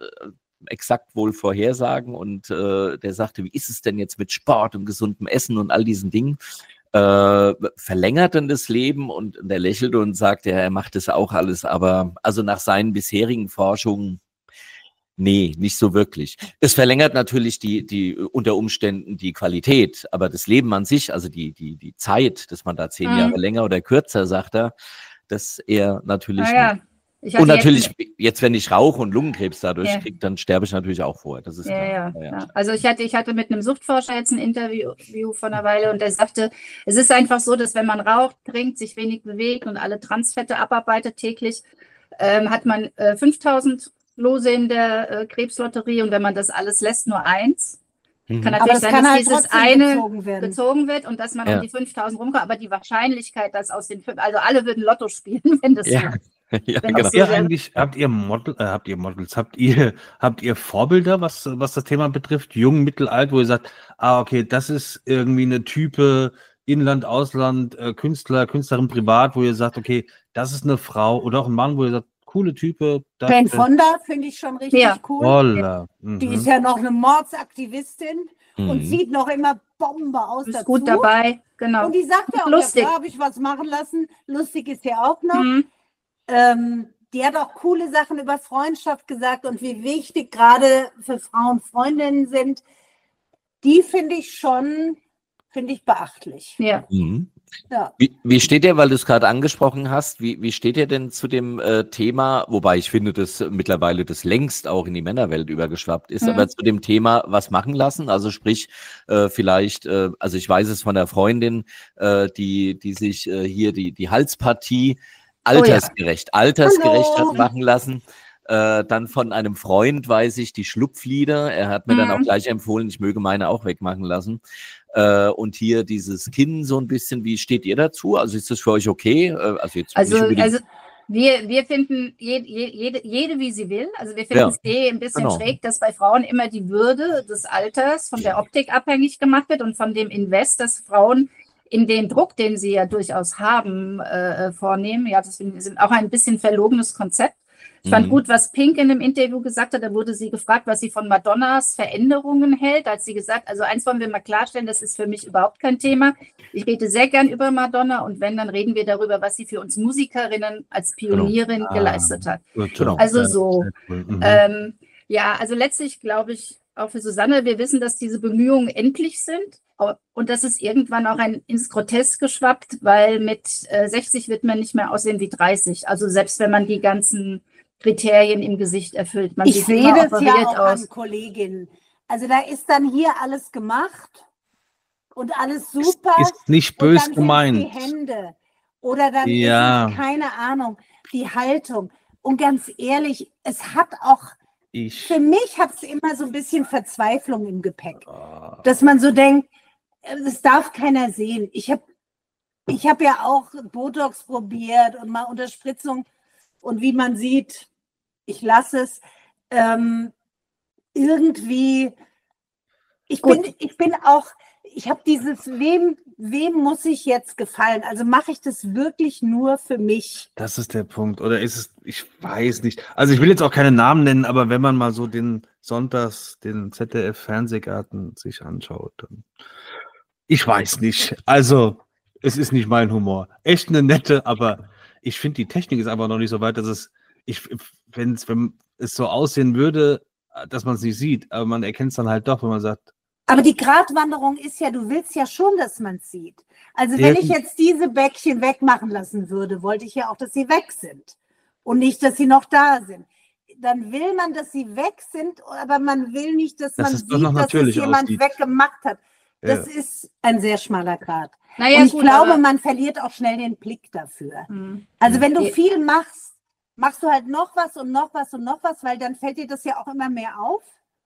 exakt wohl vorhersagen und äh, der sagte, wie ist es denn jetzt mit Sport und gesundem Essen und all diesen Dingen? Äh, verlängert denn das Leben? Und der lächelte und sagte, ja, er macht das auch alles, aber also nach seinen bisherigen Forschungen, nee, nicht so wirklich. Es verlängert natürlich die, die unter Umständen die Qualität, aber das Leben an sich, also die, die, die Zeit, dass man da zehn Mhm. Jahre länger oder kürzer, sagt er, das eher natürlich nicht. Naja, ich hatte Und natürlich, jetzt, jetzt, wenn ich rauche und Lungenkrebs dadurch Ja. kriege, dann sterbe ich natürlich auch vorher. Das ist ja, klar. ja, ja. Also ich hatte, ich hatte mit einem Suchtforscher jetzt ein Interview vor einer Weile und der sagte, es ist einfach so, dass wenn man raucht, trinkt, sich wenig bewegt und alle Transfette abarbeitet täglich, ähm, hat man äh, fünftausend Lose in der äh, Krebslotterie und wenn man das alles lässt, nur eins. Mhm. Kann Aber natürlich das sein, kann dass halt dieses trotzdem eine gezogen werden. gezogen wird und dass man Ja. um die fünftausend rumkommt, aber die Wahrscheinlichkeit, dass aus den fünf, also alle würden Lotto spielen, wenn das Ja. so, Ja, wenn genau. das Habt so ihr wäre. eigentlich, habt ihr Model, äh, habt ihr Models, habt ihr, habt ihr Vorbilder, was, was das Thema betrifft, jung, mittel, alt, wo ihr sagt, ah, okay, das ist irgendwie eine Type, Inland, Ausland, äh, Künstler, Künstlerin privat, wo ihr sagt, okay, das ist eine Frau oder auch ein Mann, wo ihr sagt, coole Type, das Jane ist Fonda finde ich schon richtig Ja. cool. Voller. Die Mhm. ist ja noch eine Mordsaktivistin und Mhm. sieht noch immer Bombe aus ist dazu. gut dabei, genau. Und die sagt ja auch, Lustig. ja, da habe ich was machen lassen. Lustig ist ja auch noch. Mhm. Ähm, die hat auch coole Sachen über Freundschaft gesagt und wie wichtig gerade für Frauen Freundinnen sind. Die finde ich schon, finde ich beachtlich. Ja. Mhm. Ja. Wie, wie steht ihr, weil du es gerade angesprochen hast, wie, wie steht ihr denn zu dem äh, Thema, wobei ich finde, dass äh, mittlerweile das längst auch in die Männerwelt übergeschwappt ist, Mhm. aber zu dem Thema, was machen lassen, also sprich äh, vielleicht, äh, also ich weiß es von der Freundin, äh, die, die sich äh, hier die, die Halspartie altersgerecht, altersgerecht Hallo. hat machen lassen. Äh, dann von einem Freund weiß ich die Schlupflider. Er hat mir dann Mhm. auch gleich empfohlen, ich möge meine auch wegmachen lassen. Äh, und hier dieses Kinn so ein bisschen. Wie steht ihr dazu? Also ist das für euch okay? Äh, also jetzt Also, nicht unbedingt- also wir, wir finden jede, jede, jede, wie sie will. Also wir finden Ja, es eh ein bisschen genau. schräg, dass bei Frauen immer die Würde des Alters von der Optik abhängig gemacht wird und von dem Invest, dass Frauen in den Druck, den sie ja durchaus haben, äh, vornehmen. Ja, das ist auch ein bisschen verlogenes Konzept. Ich fand Mhm. gut, was Pink in dem Interview gesagt hat. Da wurde sie gefragt, was sie von Madonnas Veränderungen hält. Da hat sie gesagt, also eins wollen wir mal klarstellen, das ist für mich überhaupt kein Thema. Ich rede sehr gern über Madonna und wenn, dann reden wir darüber, was sie für uns Musikerinnen als Pionierin Ah, geleistet hat. Gut, Genau. Also ja, so. sehr cool. Mhm. Ähm, ja, also letztlich glaube ich, auch für Susanne, wir wissen, dass diese Bemühungen endlich sind und das ist irgendwann auch ein ins Grotesk geschwappt, weil mit äh, sechzig wird man nicht mehr aussehen wie dreißig. Also selbst wenn man die ganzen Kriterien im Gesicht erfüllt. Man Ich sieht sehe immer das ja operiert auch aus. an Kolleginnen. Also da ist dann hier alles gemacht und alles super. Ist nicht Und bös dann gemeint. sind die Hände. Oder dann Ja. ist es, keine Ahnung, die Haltung. Und ganz ehrlich, es hat auch, Ich. für mich hat es immer so ein bisschen Verzweiflung im Gepäck. Dass man so denkt, das darf keiner sehen. Ich habe ich hab ja auch Botox probiert und mal Unterspritzung. Und wie man sieht, ich lasse es ähm, irgendwie, ich Gut. bin, ich bin auch, ich habe dieses, wem, wem muss ich jetzt gefallen? Also mache ich das wirklich nur für mich? Das ist der Punkt. Oder ist es, ich weiß nicht. Also ich will jetzt auch keine Namen nennen, aber wenn man mal so den Sonntags, den Z D F-Fernsehgarten sich anschaut, dann ich weiß nicht. Also es ist nicht mein Humor. Echt eine nette, aber ich finde, die Technik ist einfach noch nicht so weit, dass es, ich, wenn's, wenn es so aussehen würde, dass man es nicht sieht, aber man erkennt es dann halt doch, wenn man sagt, Aber die Gratwanderung ist ja, du willst ja schon, dass man es sieht. Also wenn ich jetzt diese Bäckchen wegmachen lassen würde, wollte ich ja auch, dass sie weg sind und nicht, dass sie noch da sind. Dann will man, dass sie weg sind, aber man will nicht, dass Dass man es sieht, doch noch dass es natürlich jemand aussieht. weggemacht hat. Das Ja. ist ein sehr schmaler Grat. Naja, und ich gut, glaube, aber- man verliert auch schnell den Blick dafür. Hm. Also wenn du Ja. viel machst, machst du halt noch was und noch was und noch was, weil dann fällt dir das ja auch immer mehr auf.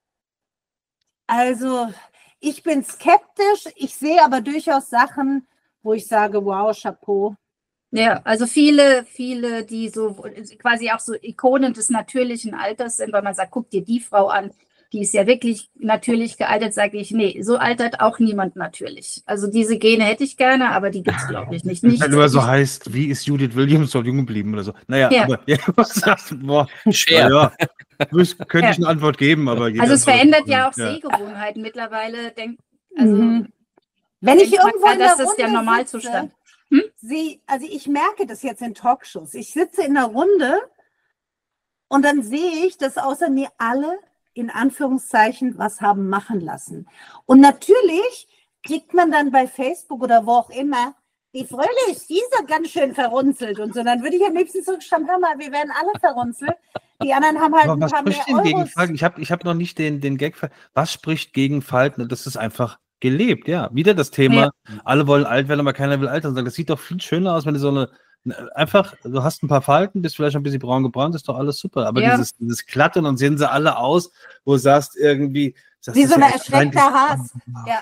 Also ich bin skeptisch, ich sehe aber durchaus Sachen, wo ich sage, wow, Chapeau. Ja, also viele, viele, die so quasi auch so Ikonen des natürlichen Alters sind, weil man sagt, guck dir die Frau an, die ist ja wirklich natürlich gealtert, sage ich, nee, so altert auch niemand natürlich. Also diese Gene hätte ich gerne, aber die gibt es, glaube ich, nicht. Wenn nicht es immer so ich, heißt, wie ist Judith Williams so jung geblieben oder so. Naja, Ja. aber ja, was sagst du? Boah, Schwer. ja, müß- könnte Ja. ich eine Antwort geben, aber jeder also es soll das verändert machen. ja auch Sehgewohnheiten. Mittlerweile denkt, also Mhm. Wenn ich denkt man irgendwo ja, in dass der das der Runde Normalzustand. sitze, sehe, also ich merke das jetzt in Talkshows. Ich sitze in der Runde und dann sehe ich, dass außer mir alle in Anführungszeichen was haben machen lassen. Und natürlich kriegt man dann bei Facebook oder wo auch immer, die Fröhlich, die ist ja ganz schön verrunzelt und so. Dann würde ich am liebsten zurückschreiben, hör mal, wir werden alle verrunzelt. Die anderen haben halt Aber ein was paar mehr spricht denn gegen Euros. Falten? Ich habe ich hab noch nicht den, den Gag. ver- Was spricht gegen Falten? Das ist einfach gelebt, ja. Wieder das Thema, alle wollen alt werden, aber keiner will altern. Das sieht doch viel schöner aus, wenn du so eine, einfach, du hast ein paar Falten, bist vielleicht ein bisschen braun gebrannt, ist doch alles super. Aber Ja. dieses, dieses Glatte, und dann sehen sie alle aus, wo du sagst irgendwie, das Wie ist so ja ein echt rein- erschreckter Has. Ja.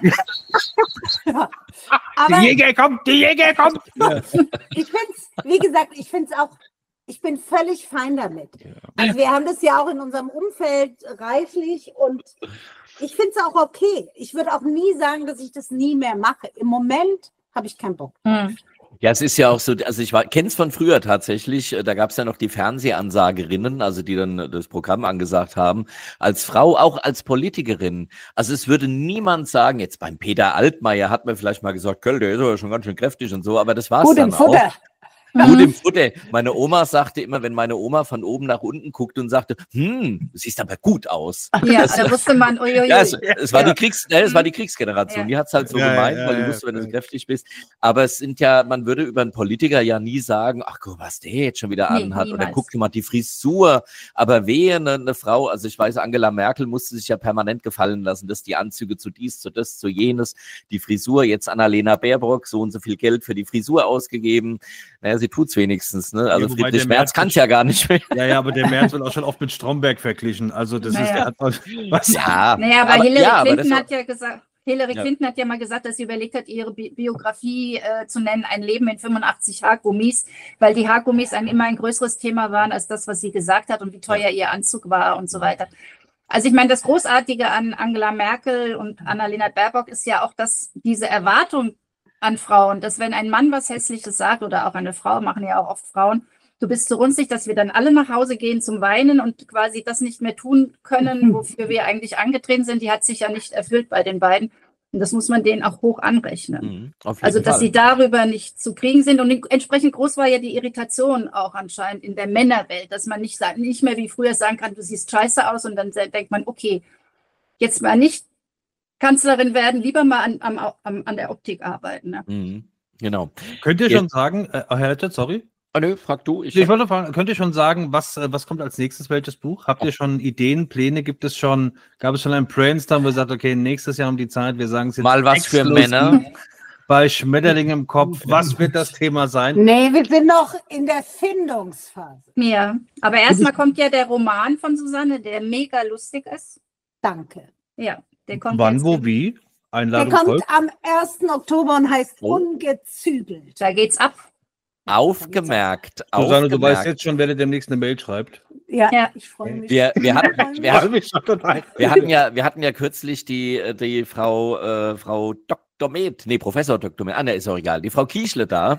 Ja. Die Aber Jäger kommt, die Jäger kommt! Ja. ich finde es, wie gesagt, ich finde es auch, ich bin völlig fein damit. Also wir haben das ja auch in unserem Umfeld reichlich und ich finde es auch okay. Ich würde auch nie sagen, dass ich das nie mehr mache. Im Moment habe ich keinen Bock. Hm. Ja, es ist ja auch so, also ich kenne es von früher tatsächlich, äh, da gab es ja noch die Fernsehansagerinnen, also die dann das Programm angesagt haben, als Frau, auch als Politikerin. Also es würde niemand sagen, jetzt beim Peter Altmaier hat man vielleicht mal gesagt, Köll, der ist aber schon ganz schön kräftig und so, aber das war es Gut dann im Futter. auch. Gut im Futter. Meine Oma sagte immer, wenn meine Oma von oben nach unten guckte und sagte, hm, du siehst aber gut aus. Ja, da wusste man, uiuiui. Ja, es, es war Ja. die Kriegs, äh, es war die Kriegsgeneration. Ja. Die hat es halt so Ja, ja, gemeint, ja, weil die ja, wusste, wenn du ja. so kräftig bist. Aber es sind ja, man würde über einen Politiker ja nie sagen, ach guck, was der jetzt schon wieder Nee, anhat. Oder niemals. guck dir mal die Frisur. Aber wehe, eine, eine Frau, also ich weiß, Angela Merkel musste sich ja permanent gefallen lassen, dass die Anzüge zu dies, zu das, zu jenes, die Frisur, jetzt Annalena Baerbock, so und so viel Geld für die Frisur ausgegeben. Naja, sie tut's wenigstens, ne? Also Ja, wobei Friedrich der Merz Merz kann es ja gar nicht mehr. Ja, ja, aber der Merz wird auch schon oft mit Stromberg verglichen. Also das ist Naja. der hat mal- was? Ja, Naja, aber, Hillary ja, aber Clinton das- hat ja gesagt, Hillary Ja. Clinton hat ja mal gesagt, dass sie überlegt hat, ihre Bi Biografie äh, zu nennen, ein Leben in fünfundachtzig Haargummis, weil die Haargummis ein immer ein größeres Thema waren als das, was sie gesagt hat und wie teuer ihr Anzug war und so weiter. Also ich meine, das Großartige an Angela Merkel und Annalena Baerbock ist ja auch, dass diese Erwartung an Frauen, dass wenn ein Mann was Hässliches sagt oder auch eine Frau, machen ja auch oft Frauen, du bist so runzlig, dass wir dann alle nach Hause gehen zum Weinen und quasi das nicht mehr tun können, wofür wir eigentlich angetreten sind. Die hat sich ja nicht erfüllt bei den beiden. Und das muss man denen auch hoch anrechnen. Mhm, auf jeden Also, dass Fall. sie darüber nicht zu kriegen sind. Und entsprechend groß war ja die Irritation auch anscheinend in der Männerwelt, dass man nicht, sagen, nicht mehr wie früher sagen kann, du siehst scheiße aus und dann denkt man, okay, jetzt mal nicht Kanzlerin werden, lieber mal an, am, am, an der Optik arbeiten. Ne? Mhm, genau. Könnt ihr Jetzt- schon sagen, äh, Herr Hettert, sorry? Ah, nö, frag du. Ich, Ich wollte fragen, könnt ihr schon sagen, was, äh, was kommt als nächstes, welches Buch? Habt ihr schon Ideen, Pläne? Gibt es schon, gab es schon ein Brainstorm, wo ihr sagt, okay, nächstes Jahr um die Zeit, wir sagen es jetzt Mal was für exklusiv Männer. bei Schmetterling im Kopf, was wird das Thema sein? Nee, wir sind noch in der Findungsphase. Ja, aber erstmal kommt ja der Roman von Susanne, der mega lustig ist. Danke. Ja, der kommt Wann, jetzt. wo, wie? Der Einladung kommt folgt? am ersten Oktober und heißt Oh. Ungezügelt. Da geht's ab. Aufgemerkt. Susanne, du weißt aufgemerkt. jetzt schon, wer dir demnächst eine Mail schreibt. Ja, Ja. ich freue mich. Wir, wir, hatten, wir, hatten, mich schon total. wir, hatten ja, wir hatten ja kürzlich die, die Frau, äh, Frau Doktor Med, nee, Professor Doktor Med, ah, ne, ist auch egal, die Frau Kiechle da,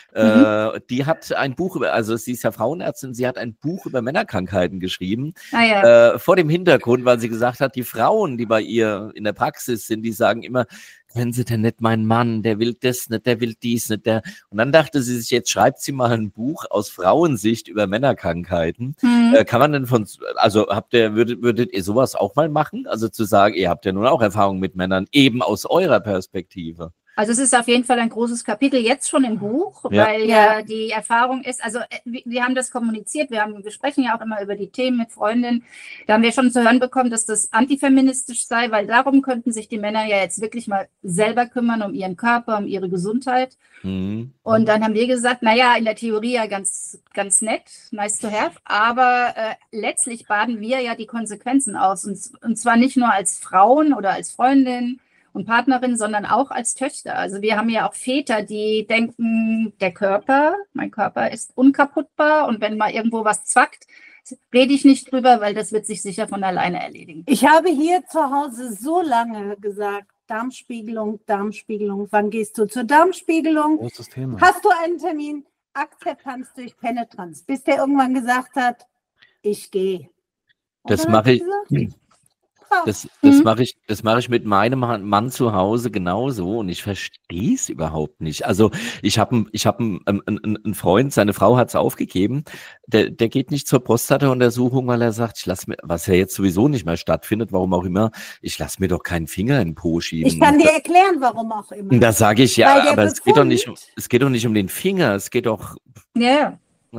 äh, die hat ein Buch über, also sie ist ja Frauenärztin, sie hat ein Buch über Männerkrankheiten geschrieben, Ah ja. äh, vor dem Hintergrund, weil sie gesagt hat, die Frauen, die bei ihr in der Praxis sind, die sagen immer, können Sie denn nicht meinen Mann, der will das nicht, der will dies nicht, der. Und dann dachte sie sich, jetzt schreibt sie mal ein Buch aus Frauensicht über Männerkrankheiten. Hm. Äh, kann man denn von, also habt ihr, würdet, würdet ihr sowas auch mal machen? Also zu sagen, ihr habt ja nun auch Erfahrung mit Männern, eben aus eurer Perspektive. Also es ist auf jeden Fall ein großes Kapitel jetzt schon im Buch, Ja. weil ja die Erfahrung ist, also äh, wir, wir haben das kommuniziert, wir, haben, wir sprechen ja auch immer über die Themen mit Freundinnen, da haben wir schon zu hören bekommen, dass das antifeministisch sei, weil darum könnten sich die Männer ja jetzt wirklich mal selber kümmern, um ihren Körper, um ihre Gesundheit. Mhm. Und dann haben wir gesagt, naja, in der Theorie ja ganz, ganz nett, nice to have, aber äh, letztlich baden wir ja die Konsequenzen aus, und, und zwar nicht nur als Frauen oder als Freundin und Partnerin, sondern auch als Töchter. Also wir haben ja auch Väter, die denken, der Körper, mein Körper ist unkaputtbar, und wenn mal irgendwo was zwackt, rede ich nicht drüber, weil das wird sich sicher von alleine erledigen. Ich habe hier zu Hause so lange gesagt, Darmspiegelung, Darmspiegelung. Wann gehst du zur Darmspiegelung? Großes Thema. Hast du einen Termin? Akzeptanz durch Penetranz. Bis der irgendwann gesagt hat, ich gehe. Und Das dann mache hat ich- sie gesagt, Das, das Mhm. mache ich, das mache ich mit meinem Mann zu Hause genauso, und ich verstehe es überhaupt nicht. Also ich habe ich hab einen, einen, einen Freund, seine Frau hat es aufgegeben, der, der geht nicht zur Prostata-Untersuchung, weil er sagt, ich lasse mir, was ja jetzt sowieso nicht mehr stattfindet, warum auch immer, ich lasse mir doch keinen Finger in den Po schieben. ich kann dir erklären, warum auch immer. Und da sage ich, Weil ja, der aber es geht doch nicht, um- Befund- es geht doch nicht um den Finger, es geht doch Ja,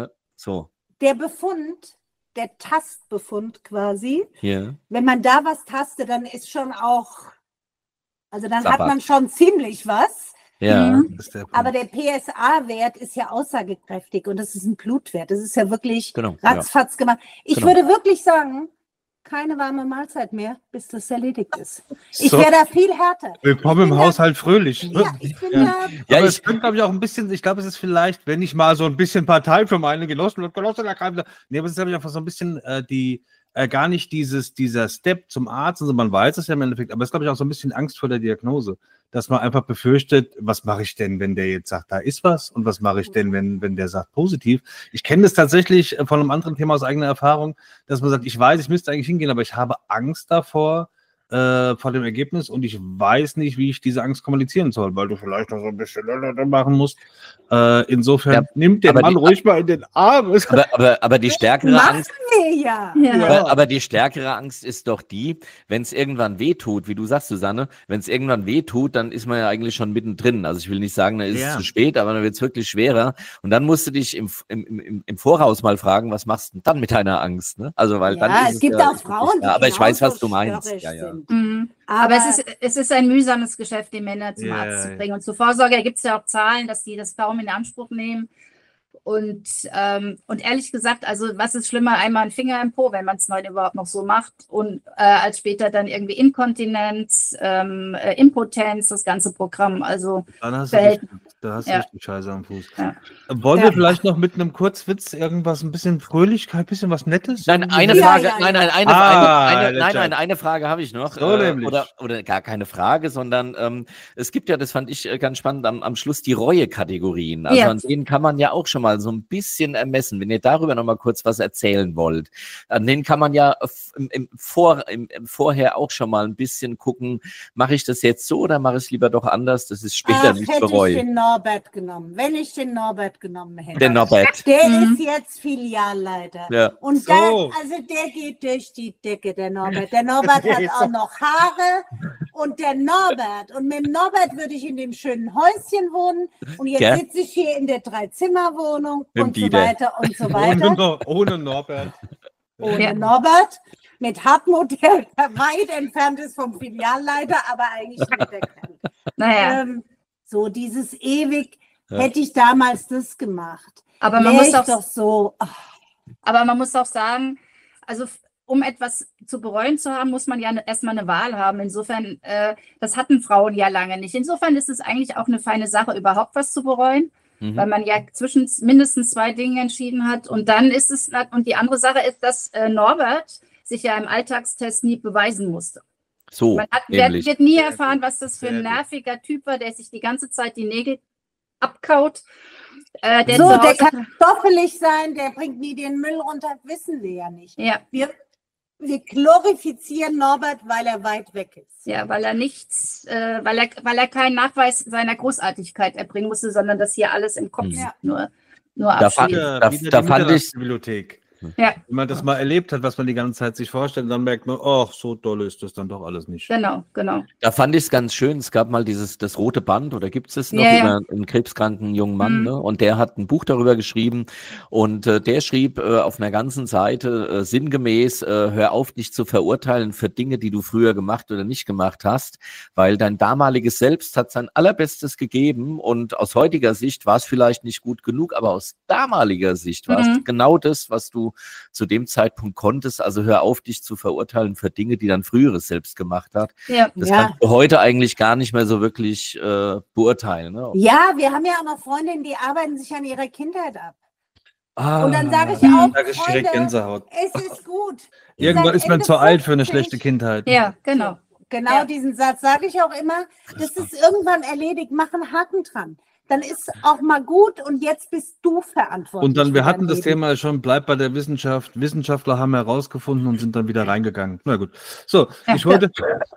so, Der Befund, der Tastbefund quasi, hier. wenn man da was tastet, dann ist schon auch, also dann hat Sabbat. man schon ziemlich was. Ja. Mhm. Das ist der Punkt. Aber der P S A-Wert ist ja aussagekräftig und das ist ein Blutwert. Das ist ja wirklich Genau, ja. ratzfatz gemacht. Ich Genau. würde wirklich sagen, keine warme Mahlzeit mehr, bis das erledigt ist. Ich So. wäre da viel härter. Willkommen im bin da- Haushalt fröhlich. Ja, ich bin Ja. da. Ja, aber ich- es könnte, glaube ich, auch ein bisschen, ich glaube, es ist vielleicht, wenn ich mal so ein bisschen Partei für meine Genossen und Genossen ergreife, nee, aber es ist, glaube ich, einfach so ein bisschen äh, die, äh, gar nicht dieses, dieser Step zum Arzt, also man weiß es ja im Endeffekt, aber es ist, glaube ich, auch so ein bisschen Angst vor der Diagnose, dass man einfach befürchtet, was mache ich denn, wenn der jetzt sagt, da ist was, und was mache ich denn, wenn, wenn der sagt positiv. Ich kenne das tatsächlich äh, von einem anderen Thema aus eigener Erfahrung, dass man sagt, ich weiß, ich müsste eigentlich hingehen, aber ich habe Angst davor, äh, vor dem Ergebnis, und ich weiß nicht, wie ich diese Angst kommunizieren soll, weil du vielleicht noch so ein bisschen machen musst. Äh, insofern Ja, nimmt den aber Mann die- ruhig mal in den Arm. Aber, aber, aber die stärkere Machen Angst, wir ja. ja. Aber, aber die stärkere Angst ist doch die, wenn es irgendwann wehtut, wie du sagst, Susanne, wenn es irgendwann wehtut, dann ist man ja eigentlich schon mittendrin. Also ich will nicht sagen, dann ist Ja. es zu spät, aber dann wird es wirklich schwerer. Und dann musst du dich im, im, im, im Voraus mal fragen, was machst du denn dann mit deiner Angst? Ne? Also weil dann Ja, ist es gibt ja, auch Frauen, die ja, aber ich weiß, was genauso du meinst. störrisch Ja, ja. sind. Mhm. Aber, Aber es ist, es ist ein mühsames Geschäft, die Männer zum Ja, Arzt zu ja. bringen. Und zur Vorsorge gibt es ja auch Zahlen, dass die das kaum in Anspruch nehmen. Und, ähm, und ehrlich gesagt, also was ist schlimmer, einmal ein Finger im Po, wenn man es neu überhaupt noch so macht, und äh, als später dann irgendwie Inkontinenz, ähm, äh, Impotenz, das ganze Programm. Also Dann hast du Verhält- das, Da hast du Ja. richtig Scheiße am Fuß. Ja. Wollen Ja. wir vielleicht noch mit einem Kurzwitz irgendwas, ein bisschen Fröhlichkeit, ein bisschen was Nettes? Nein, eine Ja, Frage, ja, ja. nein, nein, eine, Ah, eine, eine, der nein, Jack. nein, eine Frage habe ich noch. So äh, nämlich. oder, oder gar keine Frage, sondern ähm, es gibt ja, das fand ich äh, ganz spannend, am, am Schluss die Reue-Kategorien. Also Ja. an denen kann man ja auch schon mal so ein bisschen ermessen. Wenn ihr darüber noch mal kurz was erzählen wollt, an denen kann man ja f- im, im, Vor, im, im Vorher auch schon mal ein bisschen gucken, mache ich das jetzt so oder mache ich es lieber doch anders, dass ich es später Ach, nicht hätte ich bereue. den Norbert genommen. Wenn ich den Norbert genommen hätte. Der Norbert. Der Mhm. ist jetzt Filialleiter. Ja. Und So. der, also der geht durch die Decke, der Norbert. Der Norbert Der hat ist auch noch Haare. Und der Norbert, und mit dem Norbert würde ich in dem schönen Häuschen wohnen. Und jetzt Gell? sitze ich hier in der Dreizimmerwohnung Mit dem und so Dieter. weiter und so Ohne, weiter. Nor- ohne Norbert. Ohne Ja. Norbert. Mit Hartmut, der weit entfernt ist vom Filialleiter, aber eigentlich nicht der Kerl. Naja, Ähm, so dieses ewig, Ja. hätte ich damals das gemacht. aber man Wär muss ich auch doch so, ach, Aber man muss auch sagen, also f- um etwas zu bereuen zu haben, muss man ja ne- erstmal eine Wahl haben. Insofern, äh, das hatten Frauen ja lange nicht. Insofern ist es eigentlich auch eine feine Sache, überhaupt was zu bereuen, weil Mhm. man ja zwischen s- mindestens zwei Dingen entschieden hat. Und dann ist es, nat- und die andere Sache ist, dass äh, Norbert sich ja im Alltagstest nie beweisen musste. So, Man hat, wird, nämlich. wird nie Sehr erfahren, gut. was das für ein Sehr gut. nerviger Typ war, der sich die ganze Zeit die Nägel abkaut. Äh, der so, zu der Hause, kann stoffelig sein, der bringt nie den Müll runter, wissen wir ja nicht. ja, Wir, wir glorifizieren Norbert, weil er weit weg ist. ja, weil er nichts, äh, weil er, weil er keinen Nachweis seiner Großartigkeit erbringen musste, sondern das hier alles im Kopf Mhm. Ja. nur, nur Da fand- abspielt. Ja, da- wieder da die fand ich- Mittagsbibliothek. Ja, Wenn man das mal erlebt hat, was man die ganze Zeit sich vorstellt, dann merkt man, ach, so doll ist das dann doch alles nicht. genau, genau. Da fand ich es ganz schön. Es gab mal dieses das rote Band oder gibt es es noch Ja, ja. über einen krebskranken jungen Mann, Mhm. ne? Und der hat ein Buch darüber geschrieben und äh, der schrieb äh, auf einer ganzen Seite äh, sinngemäß: äh, Hör auf, dich zu verurteilen für Dinge, die du früher gemacht oder nicht gemacht hast, weil dein damaliges Selbst hat sein allerbestes gegeben und aus heutiger Sicht war es vielleicht nicht gut genug, aber aus damaliger Sicht war es Mhm. genau das, was du zu dem Zeitpunkt konntest. Also hör auf, dich zu verurteilen für Dinge, die dein früheres Selbst gemacht hat. Ja, Das Ja. kannst du heute eigentlich gar nicht mehr so wirklich äh, beurteilen. Ne? Ja, wir haben ja auch noch Freundinnen, die arbeiten sich an ihrer Kindheit ab. Ah, Und dann sage ich Mhm. auch, Da krieg ich direkt Freunde, Gänsehaut. es ist gut. Irgendwann Seit ist man Ende zu alt für eine fünfzig. schlechte Kindheit. ja, genau. Genau Ja. diesen Satz sage ich auch immer. Das ist irgendwann erledigt, mach einen Haken dran. Dann ist auch mal gut und jetzt bist du verantwortlich. Und dann, wir für hatten dein das Leben. Thema schon, bleibt bei der Wissenschaft. Wissenschaftler haben herausgefunden und sind dann wieder reingegangen. Na gut. So, Ja. ich wollte.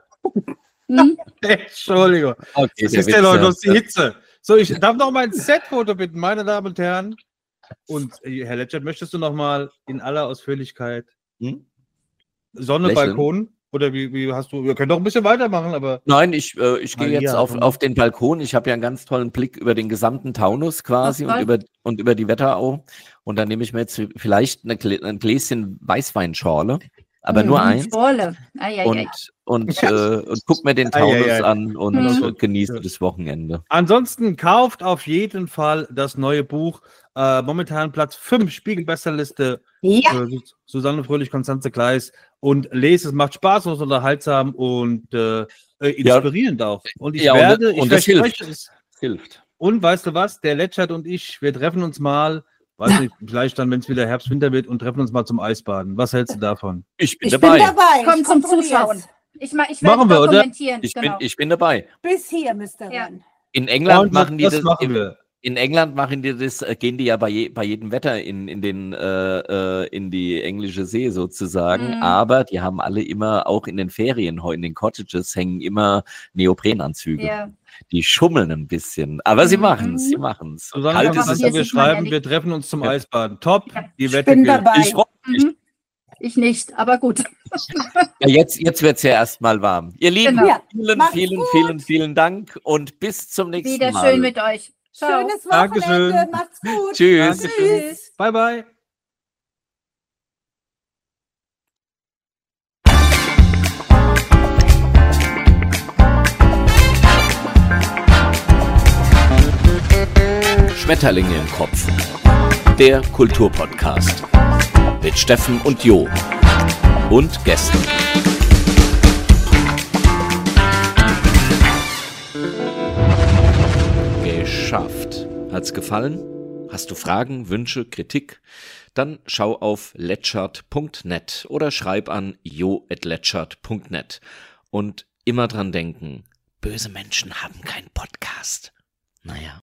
Mhm. Entschuldigung. okay, Das der ist der Witz, Leute ja. aus die Hitze. So, ich darf noch mal ein Set-Foto bitten, meine Damen und Herren. Und äh, Herr Letschert, möchtest du noch mal in aller Ausführlichkeit Hm? Sonne, Lächeln. Balkon? Oder wie, wie hast du? Wir können doch ein bisschen weitermachen, aber. Nein, ich, äh, ich gehe Maria, jetzt auf, komm. auf den Balkon. Ich habe ja einen ganz tollen Blick über den gesamten Taunus quasi Ach, und toll. über, und über die Wetterau. Und dann nehme ich mir jetzt vielleicht eine, Glä- ein Gläschen Weißweinschorle, aber nur Mhm. eins. Schorle. Ei, ei, ei. Und, und, äh, und guck mir den Ei, ei, Taunus ei. an und, Mhm. und genieße das Wochenende. Ansonsten kauft auf jeden Fall das neue Buch. Äh, momentan Platz fünf, Spiegel-Bestsellerliste. Ja, Äh, Susanne Fröhlich, Konstanze Kleis. Und lese, es macht Spaß, es ist unterhaltsam und äh, äh, inspirierend auch. Und ich Ja, und- werde, ich und das verspreche hilft. es. Hilft. Und weißt du was, der Letschert und ich, wir treffen uns mal, weiß nicht, vielleicht dann, wenn es wieder Herbst, Winter wird, und treffen uns mal zum Eisbaden. Was hältst du davon? Ich bin ich dabei. bin dabei. Komm ich zum kontrollier's. Zuschauen. Ich, ma- ich werde Machen wir, oder? dokumentieren. Ich, genau. bin, ich bin dabei. Bis hier, Mister Ja. Ron. In England Und machen die das das. machen wir. In England machen die das, äh, gehen die ja bei, je, bei jedem Wetter in, in, den, äh, äh, in die englische See sozusagen, Mhm. aber die haben alle immer, auch in den Ferien, in den Cottages hängen immer Neoprenanzüge. Ja. Die schummeln ein bisschen, aber sie Mhm. machen es, sie machen es. Susanne, Kalt Aber ist es. Konstanze, hier wir sieht man ja schreiben, nicht. wir treffen uns zum Ja. Eisbaden. Top, Ja. die Ich Wette bin gilt. dabei. Ich, freu mich. Mhm. Ich nicht, aber gut. Ja, jetzt jetzt wird es ja erstmal warm. Ihr Lieben, Genau. Ja. vielen, Macht's vielen, gut. vielen, vielen Dank und bis zum nächsten Wieder Mal. schön mit euch. Ciao. Schönes Dankeschön. Wochenende. Macht's gut. Tschüss. Tschüss. Bye, bye. Schmetterlinge im Kopf. Der Kulturpodcast. Mit Steffen und Jo. Und Gästen. Gesch geschafft. Hat's gefallen? Hast du Fragen, Wünsche, Kritik? Dann schau auf letschert punkt net oder schreib an jo at letschert punkt net. Und immer dran denken, böse Menschen haben keinen Podcast. Naja.